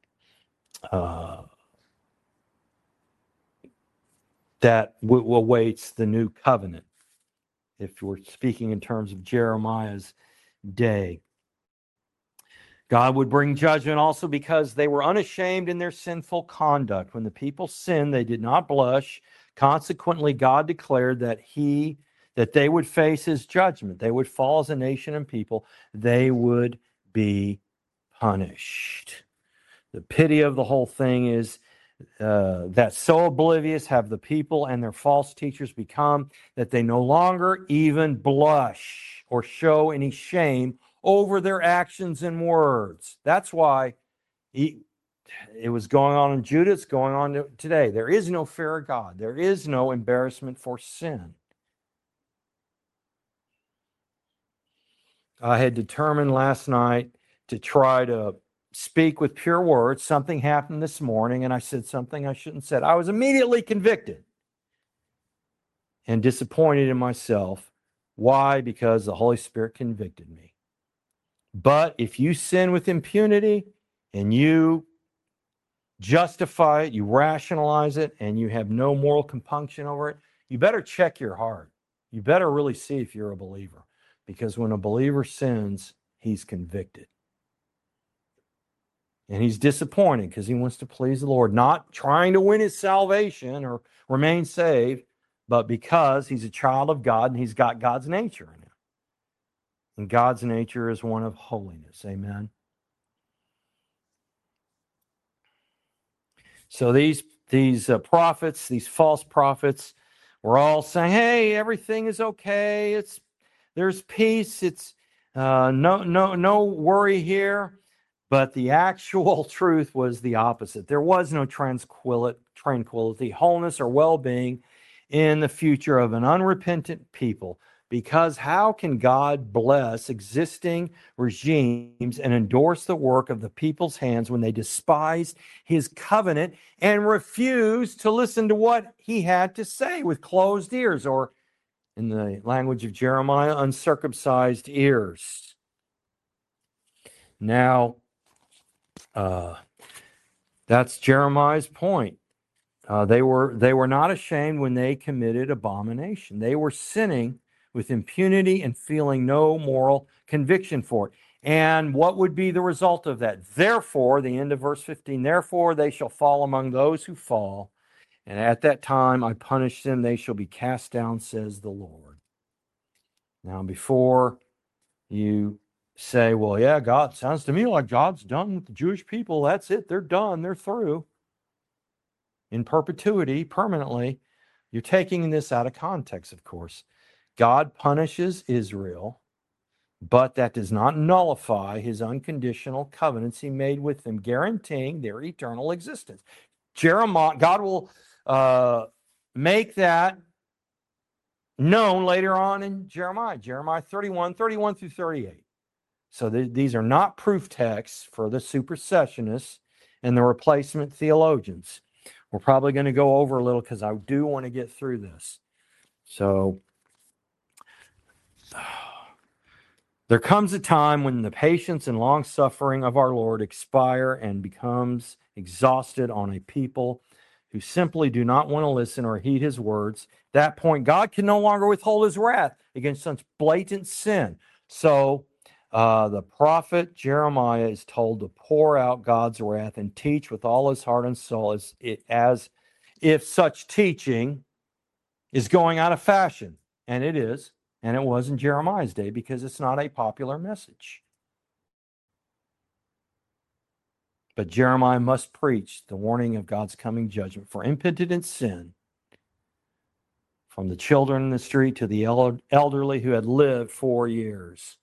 that awaits the new covenant, if we're speaking in terms of Jeremiah's day. God would bring judgment also because they were unashamed in their sinful conduct. When the people sinned, they did not blush. Consequently, God declared that they would face his judgment. They would fall as a nation and people. They would be punished. The pity of the whole thing is that so oblivious have the people and their false teachers become that they no longer even blush or show any shame over their actions and words. That's why it was going on in Judah. It's going on today. There is no fear of God. There is no embarrassment for sin. I had determined last night to try to speak with pure words. Something happened this morning, and I said something I shouldn't have said. I was immediately convicted and disappointed in myself. Why? Because the Holy Spirit convicted me. But if you sin with impunity and you justify it, you rationalize it, and you have no moral compunction over it, you better check your heart. You better really see if you're a believer. Because when a believer sins, he's convicted. And he's disappointed because he wants to please the Lord, not trying to win his salvation or remain saved, but because he's a child of God and he's got God's nature in him. And God's nature is one of holiness. Amen. So these prophets, these false prophets, were all saying, "Hey, everything is okay. There's peace. It's no worry here." But the actual truth was the opposite. There was no tranquility, wholeness, or well-being in the future of an unrepentant people. Because how can God bless existing regimes and endorse the work of the people's hands when they despise his covenant and refuse to listen to what he had to say with closed ears, or in the language of Jeremiah, uncircumcised ears? Now, that's Jeremiah's point. They were not ashamed when they committed abomination. They were sinning with impunity and feeling no moral conviction for it. And what would be the result of that? Therefore, the end of verse 15, therefore they shall fall among those who fall. And at that time I punish them. They shall be cast down, says the Lord. Now, before you say, well, yeah, God, sounds to me like God's done with the Jewish people. That's it. They're done. They're through in perpetuity, permanently. You're taking this out of context, of course. God punishes Israel, but that does not nullify his unconditional covenants he made with them, guaranteeing their eternal existence. Jeremiah, God will make that known later on in Jeremiah 31 through 38. So these are not proof texts for the supersessionists and the replacement theologians. We're probably going to go over a little because I do want to get through this. So there comes a time when the patience and long suffering of our Lord expire and becomes exhausted on a people who simply do not want to listen or heed his words. At that point, God can no longer withhold his wrath against such blatant sin. So the prophet Jeremiah is told to pour out God's wrath and teach with all his heart and soul as if such teaching is going out of fashion. And it is. And it was in Jeremiah's day because it's not a popular message. But Jeremiah must preach the warning of God's coming judgment for impenitent sin, from the children in the street to the elderly who had lived 4 years.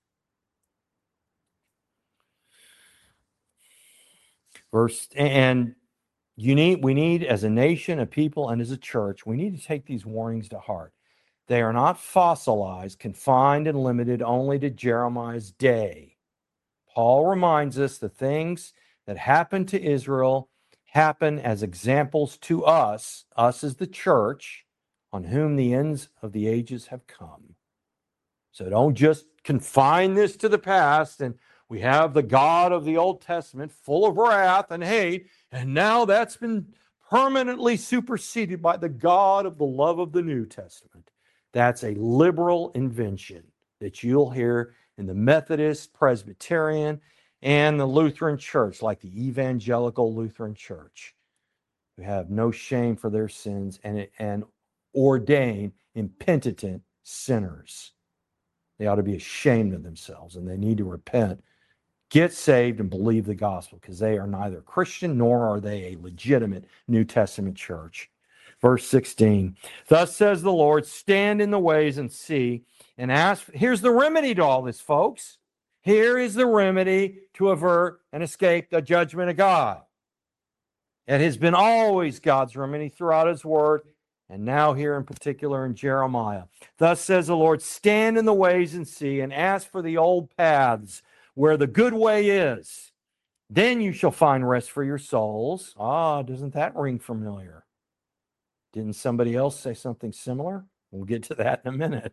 We need, as a nation, a people, and as a church, we need to take these warnings to heart. They are not fossilized, confined, and limited only to Jeremiah's day. Paul reminds us the things that happened to Israel happen as examples to us as the church, on whom the ends of the ages have come. So don't just confine this to the past, and we have the God of the Old Testament full of wrath and hate, and now that's been permanently superseded by the God of the love of the New Testament. That's a liberal invention that you'll hear in the Methodist, Presbyterian, and the Lutheran Church, like the Evangelical Lutheran Church, who have no shame for their sins and ordain impenitent sinners. They ought to be ashamed of themselves, and they need to repent, get saved, and believe the gospel, because they are neither Christian nor are they a legitimate New Testament church. Verse 16, thus says the Lord, stand in the ways and see and ask. Here's the remedy to all this, folks. Here is the remedy to avert and escape the judgment of God. It has been always God's remedy throughout his word, and now here in particular in Jeremiah. Thus says the Lord, stand in the ways and see, and ask for the old paths where the good way is. Then you shall find rest for your souls. Doesn't that ring familiar? Didn't somebody else say something similar? We'll get to that in a minute.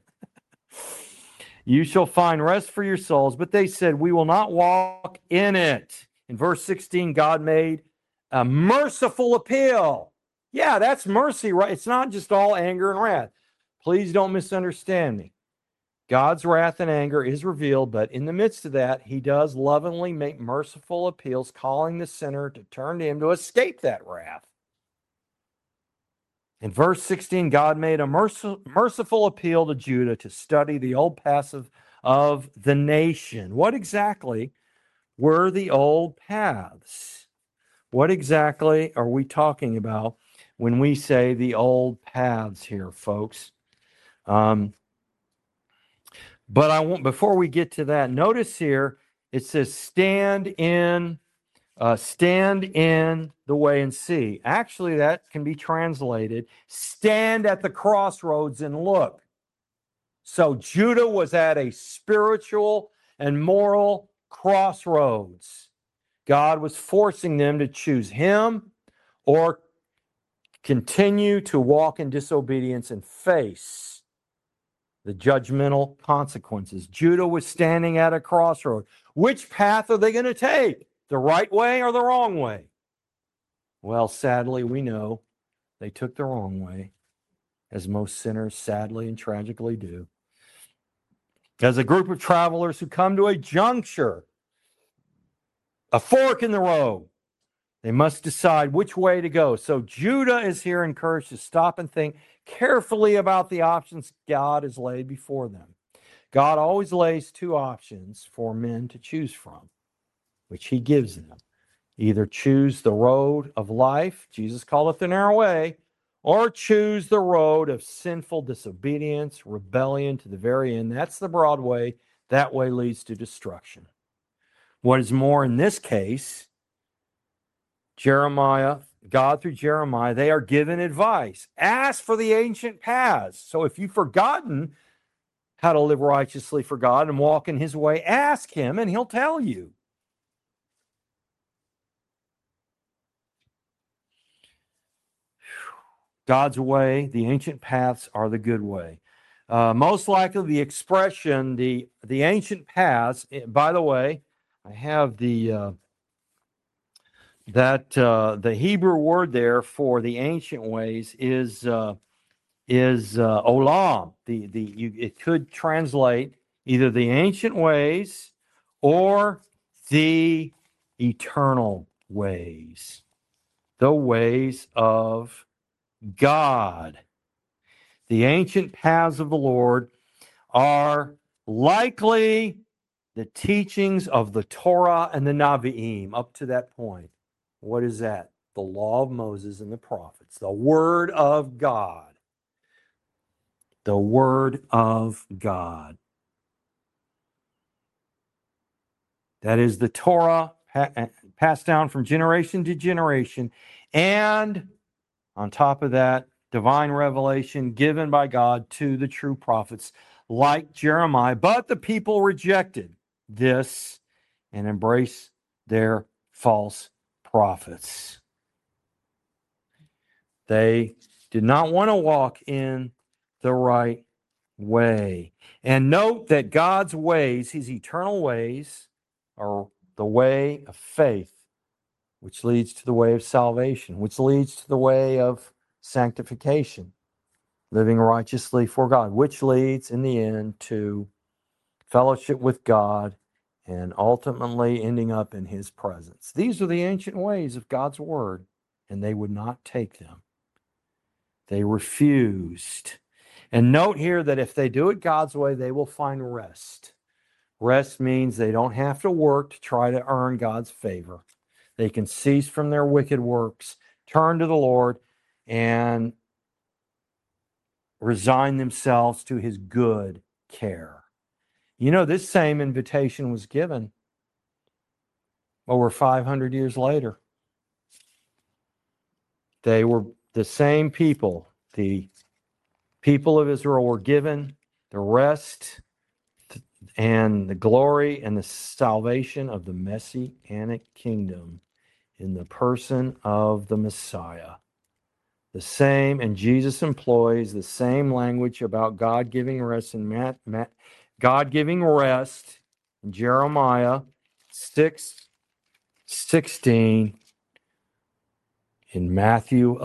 You shall find rest for your souls. But they said, we will not walk in it. In verse 16, God made a merciful appeal. Yeah, that's mercy, right? It's not just all anger and wrath. Please don't misunderstand me. God's wrath and anger is revealed, but in the midst of that, he does lovingly make merciful appeals, calling the sinner to turn to him to escape that wrath. In verse 16, God made a merciful appeal to Judah to study the old paths of the nation. What exactly were the old paths? What exactly are we talking about when we say the old paths here, folks? But before we get to that, notice here it says stand in the way and see. Actually, that can be translated stand at the crossroads and look. So Judah was at a spiritual and moral crossroads. God was forcing them to choose him or continue to walk in disobedience and face the judgmental consequences. Judah was standing at a crossroad. Which path are they going to take? The right way or the wrong way? Well, sadly, we know they took the wrong way, as most sinners sadly and tragically do. As a group of travelers who come to a juncture, a fork in the road, they must decide which way to go. So Judah is here encouraged to stop and think carefully about the options God has laid before them. God always lays two options for men to choose from, which he gives them. Either choose the road of life, Jesus called it the narrow way, or choose the road of sinful disobedience, rebellion to the very end. That's the broad way. That way leads to destruction. What is more, in this case, God through Jeremiah, they are given advice. Ask for the ancient paths. So if you've forgotten how to live righteously for God and walk in his way, ask him and he'll tell you. God's way, the ancient paths are the good way. Most likely the expression, the ancient paths, by the way, I have the Hebrew word there for the ancient ways is olam. It could translate either the ancient ways or the eternal ways, the ways of God. The ancient paths of the Lord are likely the teachings of the Torah and the Navi'im up to that point. What is that? The law of Moses and the prophets, the Word of God. The Word of God. That is the Torah passed down from generation to generation. And on top of that, divine revelation given by God to the true prophets like Jeremiah. But the people rejected this and embraced their false prophets. They did not want to walk in the right way. And note that God's ways, his eternal ways, are the way of faith, which leads to the way of salvation, which leads to the way of sanctification, living righteously for God, which leads in the end to fellowship with God and ultimately ending up in his presence. These are the ancient ways of God's word, and they would not take them. They refused. And note here that if they do it God's way, they will find rest. Rest means they don't have to work to try to earn God's favor. They can cease from their wicked works, turn to the Lord, and resign themselves to his good care. You know, this same invitation was given over 500 years later. They were the same people. The people of Israel were given the rest and the glory and the salvation of the Messianic kingdom in the person of the Messiah. The same, and Jesus employs the same language about God giving rest in God giving rest in Jeremiah 6:16, in Matthew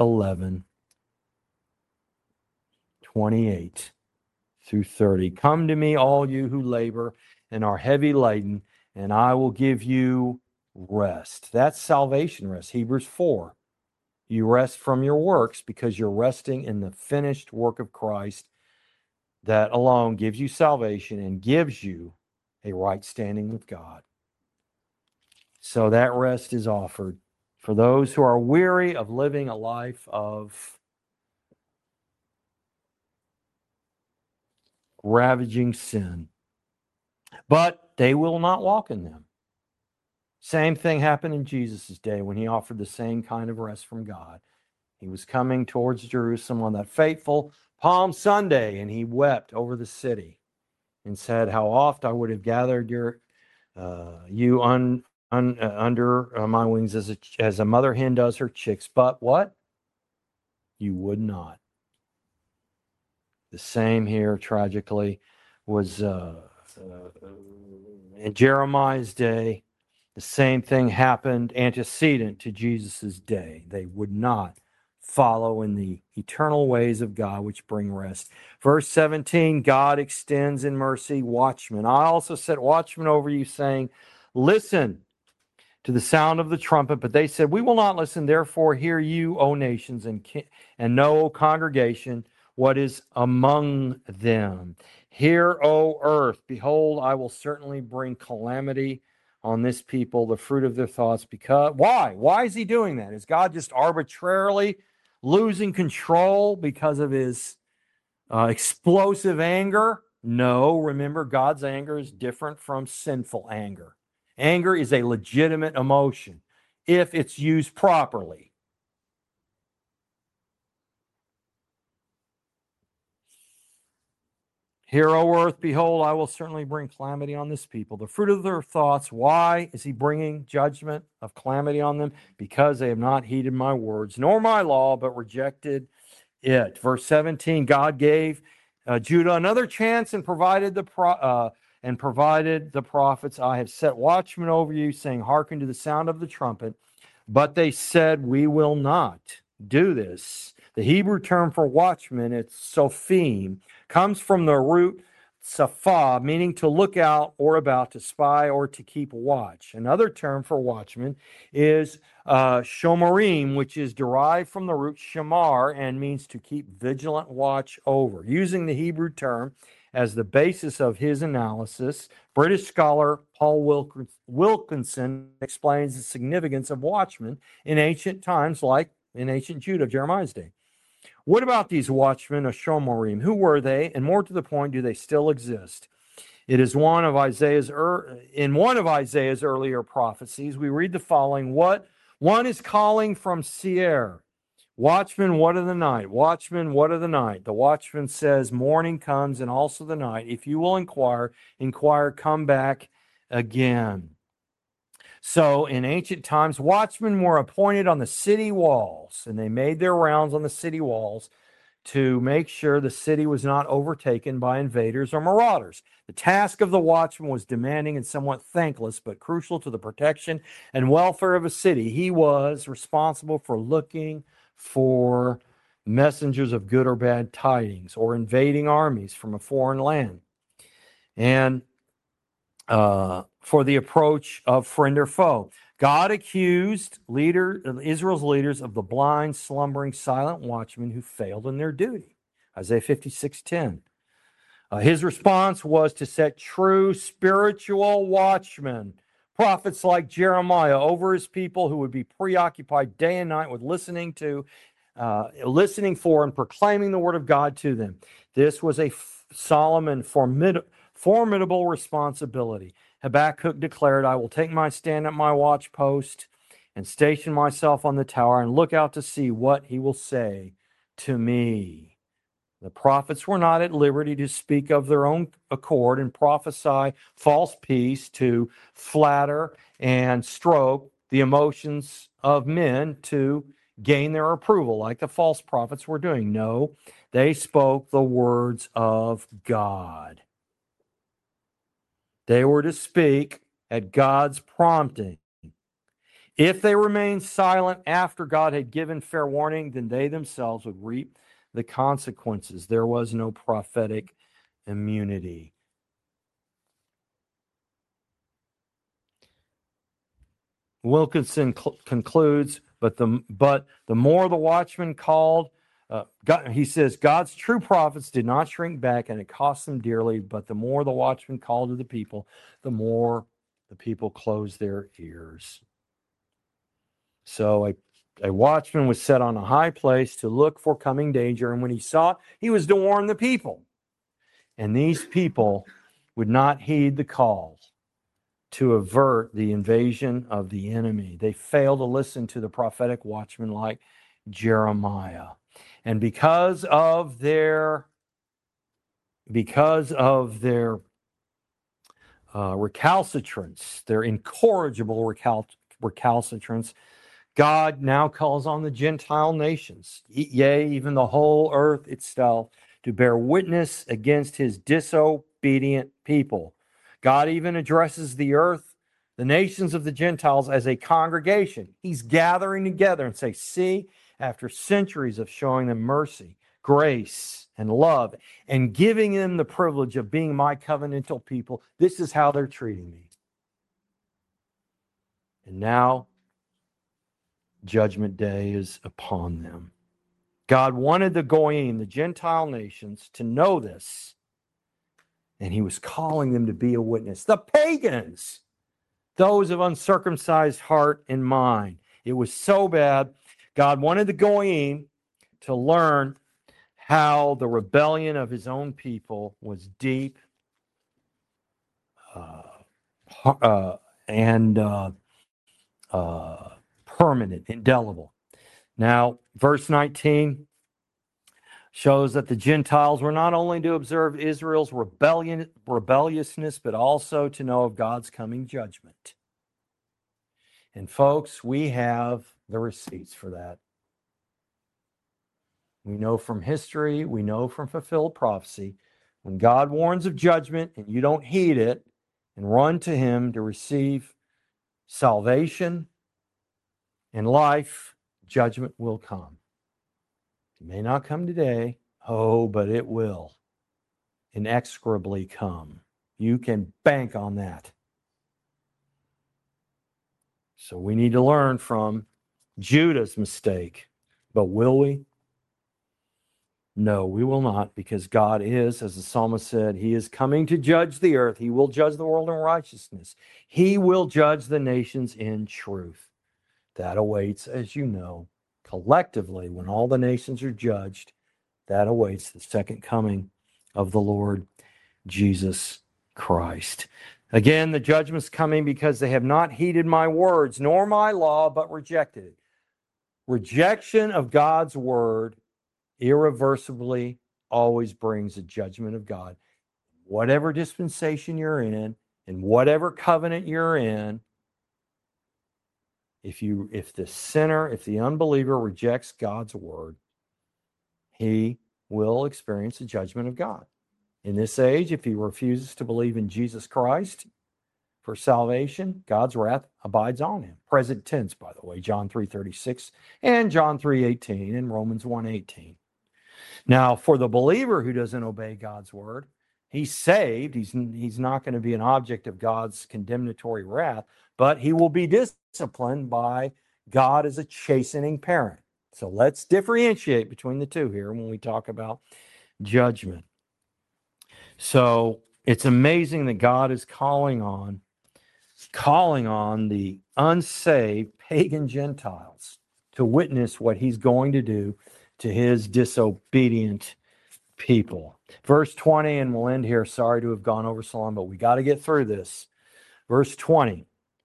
11:28 through 30. Come to me, all you who labor and are heavy laden, and I will give you rest. That's salvation rest. Hebrews 4. You rest from your works because you're resting in the finished work of Christ that alone gives you salvation and gives you a right standing with God. So that rest is offered for those who are weary of living a life of ravaging sin. But they will not walk in them. Same thing happened in Jesus' day when he offered the same kind of rest from God. He was coming towards Jerusalem on that fateful Palm Sunday, and he wept over the city and said, how oft I would have gathered you under my wings as a mother hen does her chicks, but what? You would not. The same here, tragically, was in Jeremiah's day. The same thing happened antecedent to Jesus' day. They would not follow in the eternal ways of God, which bring rest. Verse 17, God extends in mercy watchmen. I also set watchmen over you, saying, listen to the sound of the trumpet. But they said, we will not listen. Therefore, hear you, O nations, and know, O congregation, what is among them. Hear, O earth, behold, I will certainly bring calamity on this people, the fruit of their thoughts. Because why? Why is he doing that? Is God just arbitrarily losing control because of his explosive anger? No, remember, God's anger is different from sinful anger. Anger is a legitimate emotion if it's used properly. Hear, O earth, behold, I will certainly bring calamity on this people, the fruit of their thoughts. Why is he bringing judgment of calamity on them? Because they have not heeded my words, nor my law, but rejected it. Verse 17, God gave Judah another chance and provided the prophets. I have set watchmen over you, saying, hearken to the sound of the trumpet. But they said, we will not do this. The Hebrew term for watchman, it's sophim, comes from the root safa, meaning to look out or about, to spy or to keep watch. Another term for watchman is shomarim, which is derived from the root shamar and means to keep vigilant watch over. Using the Hebrew term as the basis of his analysis, British scholar Paul Wilkinson explains the significance of watchmen in ancient times, like in ancient Judah, Jeremiah's day. What about these watchmen of Shomarim? Who were they? And more to the point, do they still exist? It is in one of Isaiah's earlier prophecies. We read the following: "What one is calling from Seir, watchman, what of the night? Watchman, what of the night?" The watchman says, "Morning comes, and also the night. If you will inquire, come back again." So in ancient times, watchmen were appointed on the city walls, and they made their rounds on the city walls to make sure the city was not overtaken by invaders or marauders. The task of the watchman was demanding and somewhat thankless, but crucial to the protection and welfare of a city. He was responsible for looking for messengers of good or bad tidings or invading armies from a foreign land, and for the approach of friend or foe. God accused Israel's leaders of the blind, slumbering, silent watchmen who failed in their duty. Isaiah 56:10. His response was to set true spiritual watchmen, prophets like Jeremiah, over his people, who would be preoccupied day and night with listening for and proclaiming the word of God to them. This was a solemn and formidable responsibility. Habakkuk declared, "I will take my stand at my watch post and station myself on the tower and look out to see what he will say to me." The prophets were not at liberty to speak of their own accord and prophesy false peace to flatter and stroke the emotions of men to gain their approval, like the false prophets were doing. No, they spoke the words of God. They were to speak at God's prompting. If they remained silent after God had given fair warning, then they themselves would reap the consequences. There was no prophetic immunity. Wilkinson concludes, but the more the watchman called, he says, God's true prophets did not shrink back, and it cost them dearly. But the more the watchman called to the people, the more the people closed their ears. So a watchman was set on a high place to look for coming danger, and when he saw it, he was to warn the people. And these people would not heed the call to avert the invasion of the enemy. They failed to listen to the prophetic watchman like Jeremiah. And because of their recalcitrance, their incorrigible recalcitrance, God now calls on the Gentile nations, yea, even the whole earth itself, to bear witness against his disobedient people. God even addresses the earth, the nations of the Gentiles, as a congregation. He's gathering together and say, see, after centuries of showing them mercy, grace, and love, and giving them the privilege of being my covenantal people, this is how they're treating me. And now, Judgment Day is upon them. God wanted the Goyim, the Gentile nations, to know this And he was calling them to be a witness. The pagans, those of uncircumcised heart and mind. It was so bad. God wanted the Goyim to learn how the rebellion of his own people was deep and permanent, indelible. Now, verse 19 shows that the Gentiles were not only to observe Israel's rebelliousness, but also to know of God's coming judgment. And folks, we have the receipts for that. We know from history, we know from fulfilled prophecy, when God warns of judgment and you don't heed it and run to him to receive salvation and life, judgment will come. It may not come today, but it will inexorably come. You can bank on that. So we need to learn from Judah's mistake. But will we? No, we will not, because God is, as the psalmist said, he is coming to judge the earth. He will judge the world in righteousness. He will judge the nations in truth. That awaits, as you know, collectively, when all the nations are judged, that awaits the second coming of the Lord Jesus Christ. Again, the judgment's coming because they have not heeded my words, nor my law, but rejected it. Rejection of God's word irreversibly always brings a judgment of God. Whatever dispensation you're in, and whatever covenant you're in, if the sinner, if the unbeliever rejects God's word, he will experience the judgment of God. In this age, if he refuses to believe in Jesus Christ for salvation, God's wrath abides on him. Present tense, by the way, John 3:36 and John 3:18 and Romans 1:18. Now, for the believer who doesn't obey God's word, he's saved. He's not going to be an object of God's condemnatory wrath, but he will be disciplined by God as a chastening parent. So let's differentiate between the two here when we talk about judgment. So it's amazing that God is calling on the unsaved pagan Gentiles to witness what he's going to do to his disobedient people. Verse 20, and we'll end here. Sorry to have gone over so long, but we got to get through this. Verse 20.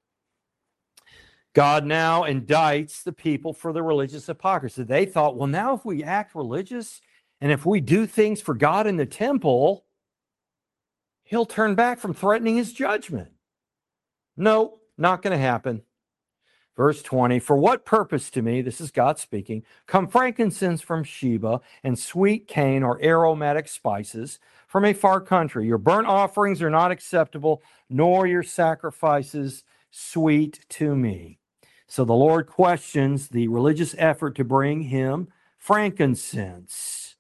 God now indicts the people for the religious hypocrisy. They thought, well, now if we act religious and if we do things for God in the temple, he'll turn back from threatening his judgment. No, not going to happen. Verse 20, for what purpose to me, this is God speaking, come frankincense from Sheba and sweet cane or aromatic spices from a far country? Your burnt offerings are not acceptable, nor your sacrifices sweet to me. So the Lord questions the religious effort to bring him frankincense.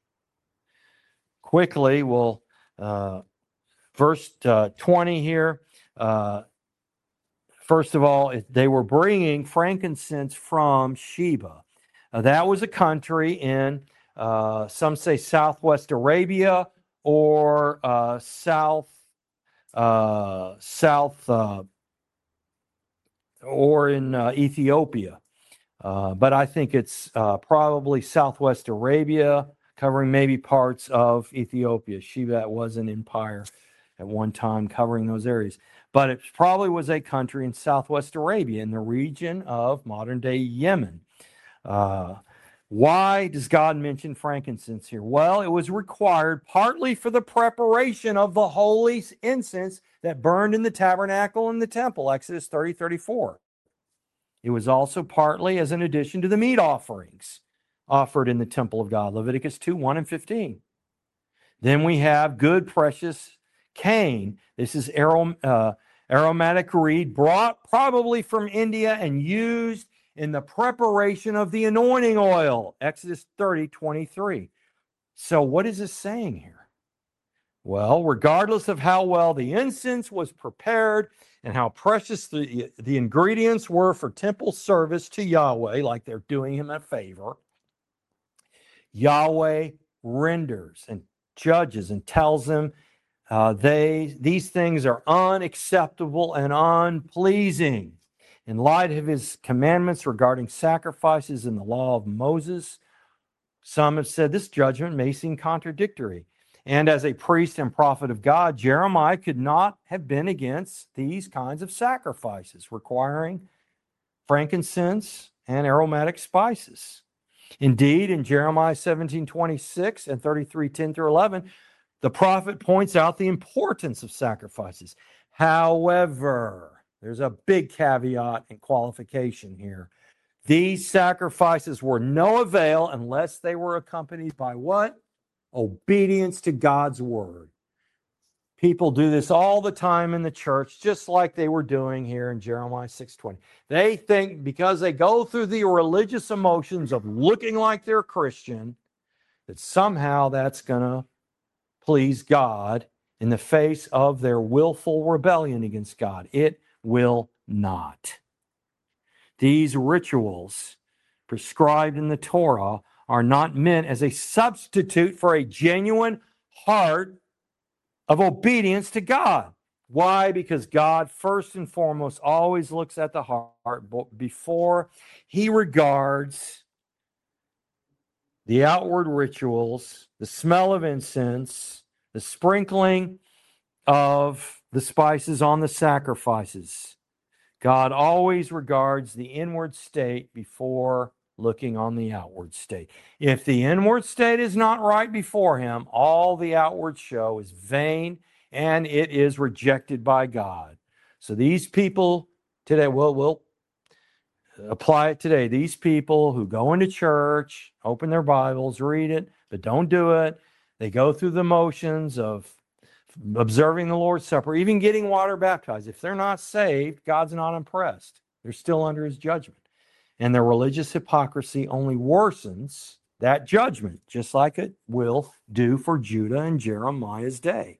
Quickly, we'll, verse 20 here, first of all, they were bringing frankincense from Sheba. That was a country in, some say, southwest Arabia or or in Ethiopia. But I think it's probably southwest Arabia, covering maybe parts of Ethiopia. Sheba was an empire at one time covering those areas. But it probably was a country in southwest Arabia, in the region of modern-day Yemen. Why does God mention frankincense here? Well, it was required partly for the preparation of the holy incense that burned in the tabernacle and the temple, Exodus 30:34. It was also partly as an addition to the meat offerings offered in the temple of God, Leviticus 2:1 and 15. Then we have good, precious cane. This is aromatic reed brought probably from India and used in the preparation of the anointing oil, Exodus 30:23. So what is this saying here? Well, regardless of how well the incense was prepared and how precious the ingredients were for temple service to Yahweh, like they're doing him a favor, Yahweh renders and judges and tells them These things are unacceptable and unpleasing. In light of his commandments regarding sacrifices in the law of Moses, some have said this judgment may seem contradictory. And as a priest and prophet of God, Jeremiah could not have been against these kinds of sacrifices requiring frankincense and aromatic spices. Indeed, in Jeremiah 17:26 and 33:10-11, the prophet points out the importance of sacrifices. However, there's a big caveat and qualification here. These sacrifices were no avail unless they were accompanied by what? Obedience to God's word. People do this all the time in the church, just like they were doing here in Jeremiah 6:20. They think because they go through the religious emotions of looking like they're Christian, that somehow that's going to please God in the face of their willful rebellion against God. It will not. These rituals prescribed in the Torah are not meant as a substitute for a genuine heart of obedience to God. Why? Because God, first and foremost, always looks at the heart before he regards the outward rituals, the smell of incense, the sprinkling of the spices on the sacrifices. God always regards the inward state before looking on the outward state. If the inward state is not right before him, all the outward show is vain and it is rejected by God. So these people today, we'll apply it today. These people who go into church, open their Bibles, read it, but don't do it. They go through the motions of observing the Lord's Supper, even getting water baptized. If they're not saved, God's not impressed. They're still under his judgment. And their religious hypocrisy only worsens that judgment, just like it will do for Judah in Jeremiah's day.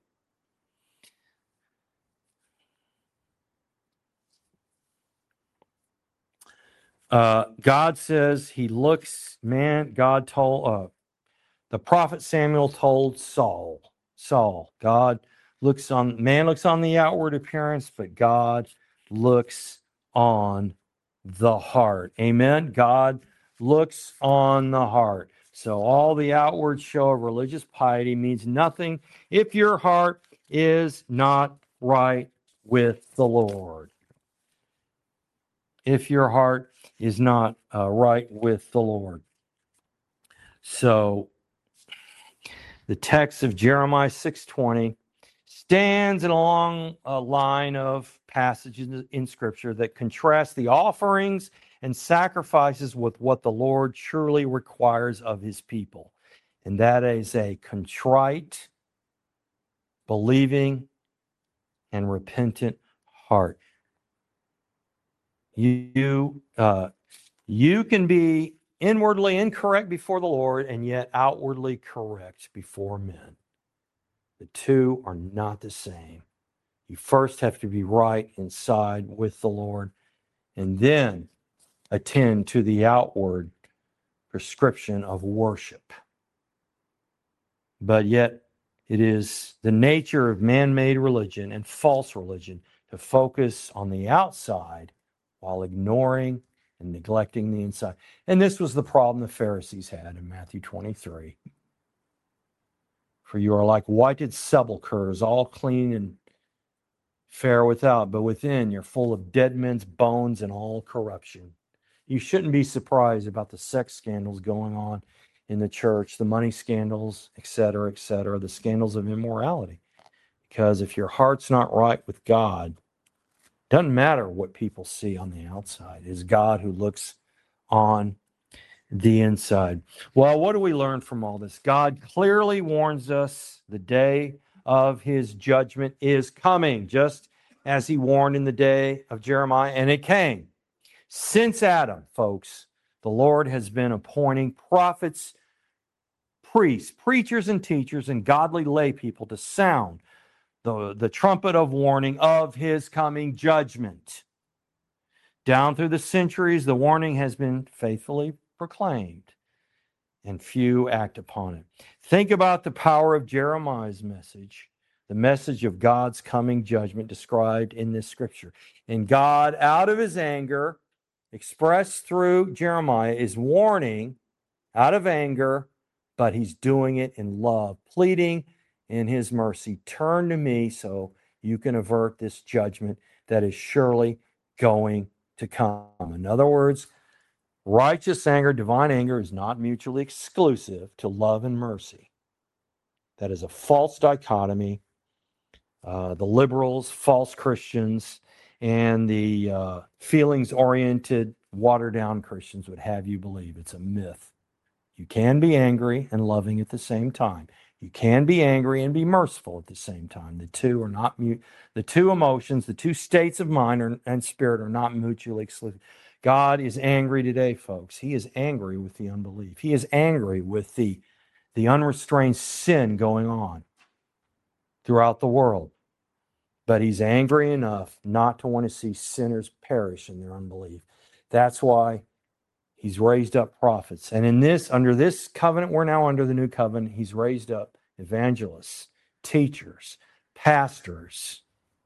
God says he looks, God told, the prophet Samuel told Saul, man looks on the outward appearance, but God looks on the heart. Amen. God looks on the heart. So all the outward show of religious piety means nothing if your heart is not right with the Lord. If your heart is not right with the Lord. So the text of Jeremiah 6:20 stands in a long line of passages in Scripture that contrast the offerings and sacrifices with what the Lord truly requires of his people. And that is a contrite, believing, and repentant heart. You can be inwardly incorrect before the Lord and yet outwardly correct before men. The two are not the same. You first have to be right inside with the Lord and then attend to the outward prescription of worship. But yet it is the nature of man-made religion and false religion to focus on the outside while ignoring and neglecting the inside. And this was the problem the Pharisees had in Matthew 23. For you are like whited sepulchres, all clean and fair without, but within you're full of dead men's bones and all corruption. You shouldn't be surprised about the sex scandals going on in the church, the money scandals, etc., the scandals of immorality. Because if your heart's not right with God, it doesn't matter what people see on the outside. It's God who looks on the inside. Well, what do we learn from all this? God clearly warns us the day of his judgment is coming, just as he warned in the day of Jeremiah, and it came. Since Adam, folks, the Lord has been appointing prophets, priests, preachers, and teachers, and godly lay people to sound the trumpet of warning of his coming judgment. Down through the centuries, the warning has been faithfully proclaimed, and few act upon it. Think about the power of Jeremiah's message. the message of God's coming judgment described in this scripture. And God, out of his anger, expressed through Jeremiah, is warning out of anger, but he's doing it in love, pleading in his mercy, turn to me so you can avert this judgment that is surely going to come. In other words, righteous anger, divine anger, is not mutually exclusive to love and mercy. That is a false dichotomy. The liberals, false Christians, and the feelings-oriented, watered-down Christians would have you believe it's a myth. You can be angry and loving at the same time. You can be angry and be merciful at the same time. The two are not the two emotions, the two states of mind and spirit are not mutually exclusive. God is angry today, folks. He is angry with the unbelief. He is angry with the unrestrained sin going on throughout the world. But he's angry enough not to want to see sinners perish in their unbelief. That's why he's raised up prophets. And under this covenant, we're now under the new covenant, he's raised up evangelists, teachers, pastors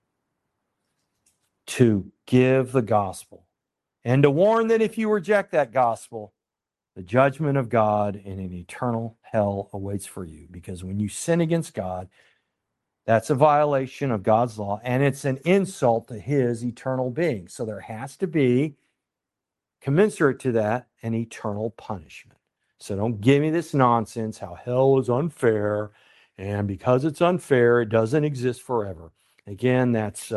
to give the gospel and to warn that if you reject that gospel, the judgment of God and an eternal hell awaits for you. Because when you sin against God, that's a violation of God's law, and it's an insult to his eternal being. So there has to be, commensurate to that, an eternal punishment. So don't give me this nonsense, how hell is unfair, and because it's unfair, it doesn't exist forever. Again, that's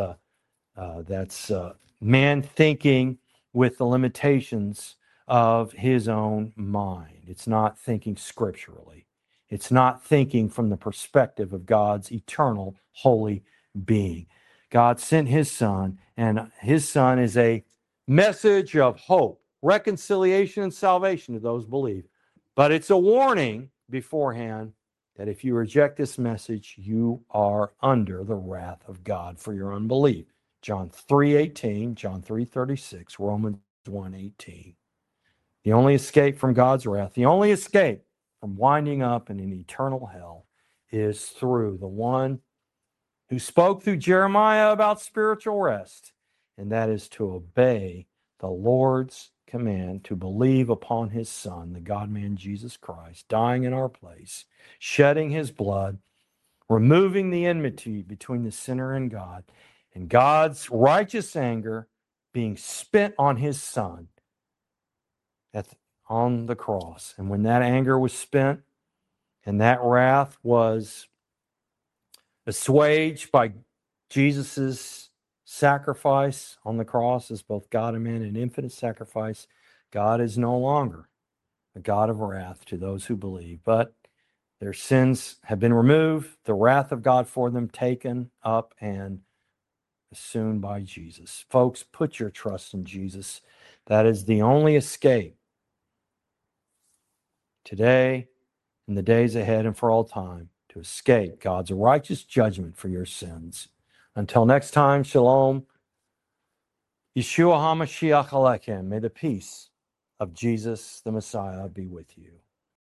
man thinking with the limitations of his own mind. It's not thinking scripturally. It's not thinking from the perspective of God's eternal, holy being. God sent his Son, and his Son is a message of hope, reconciliation, and salvation to those who believe. But it's a warning beforehand that if you reject this message, you are under the wrath of God for your unbelief. John 3:18, John 3:36, Romans 1:18. The only escape from God's wrath, the only escape from winding up in an eternal hell is through the one who spoke through Jeremiah about spiritual rest, and that is to obey the Lord's command to believe upon his Son, the God-man Jesus Christ, dying in our place, shedding his blood, removing the enmity between the sinner and God, and God's righteous anger being spent on his Son on the cross. And when that anger was spent and that wrath was assuaged by Jesus's sacrifice on the cross as both God and man, an infinite sacrifice, God is no longer a God of wrath to those who believe, but their sins have been removed, the wrath of God for them taken up and assumed by Jesus. Folks, put your trust in Jesus. That is the only escape today, in the days ahead, and for all time, to escape God's righteous judgment for your sins. Until next time, shalom. Yeshua HaMashiach Alechem. May the peace of Jesus the Messiah be with you.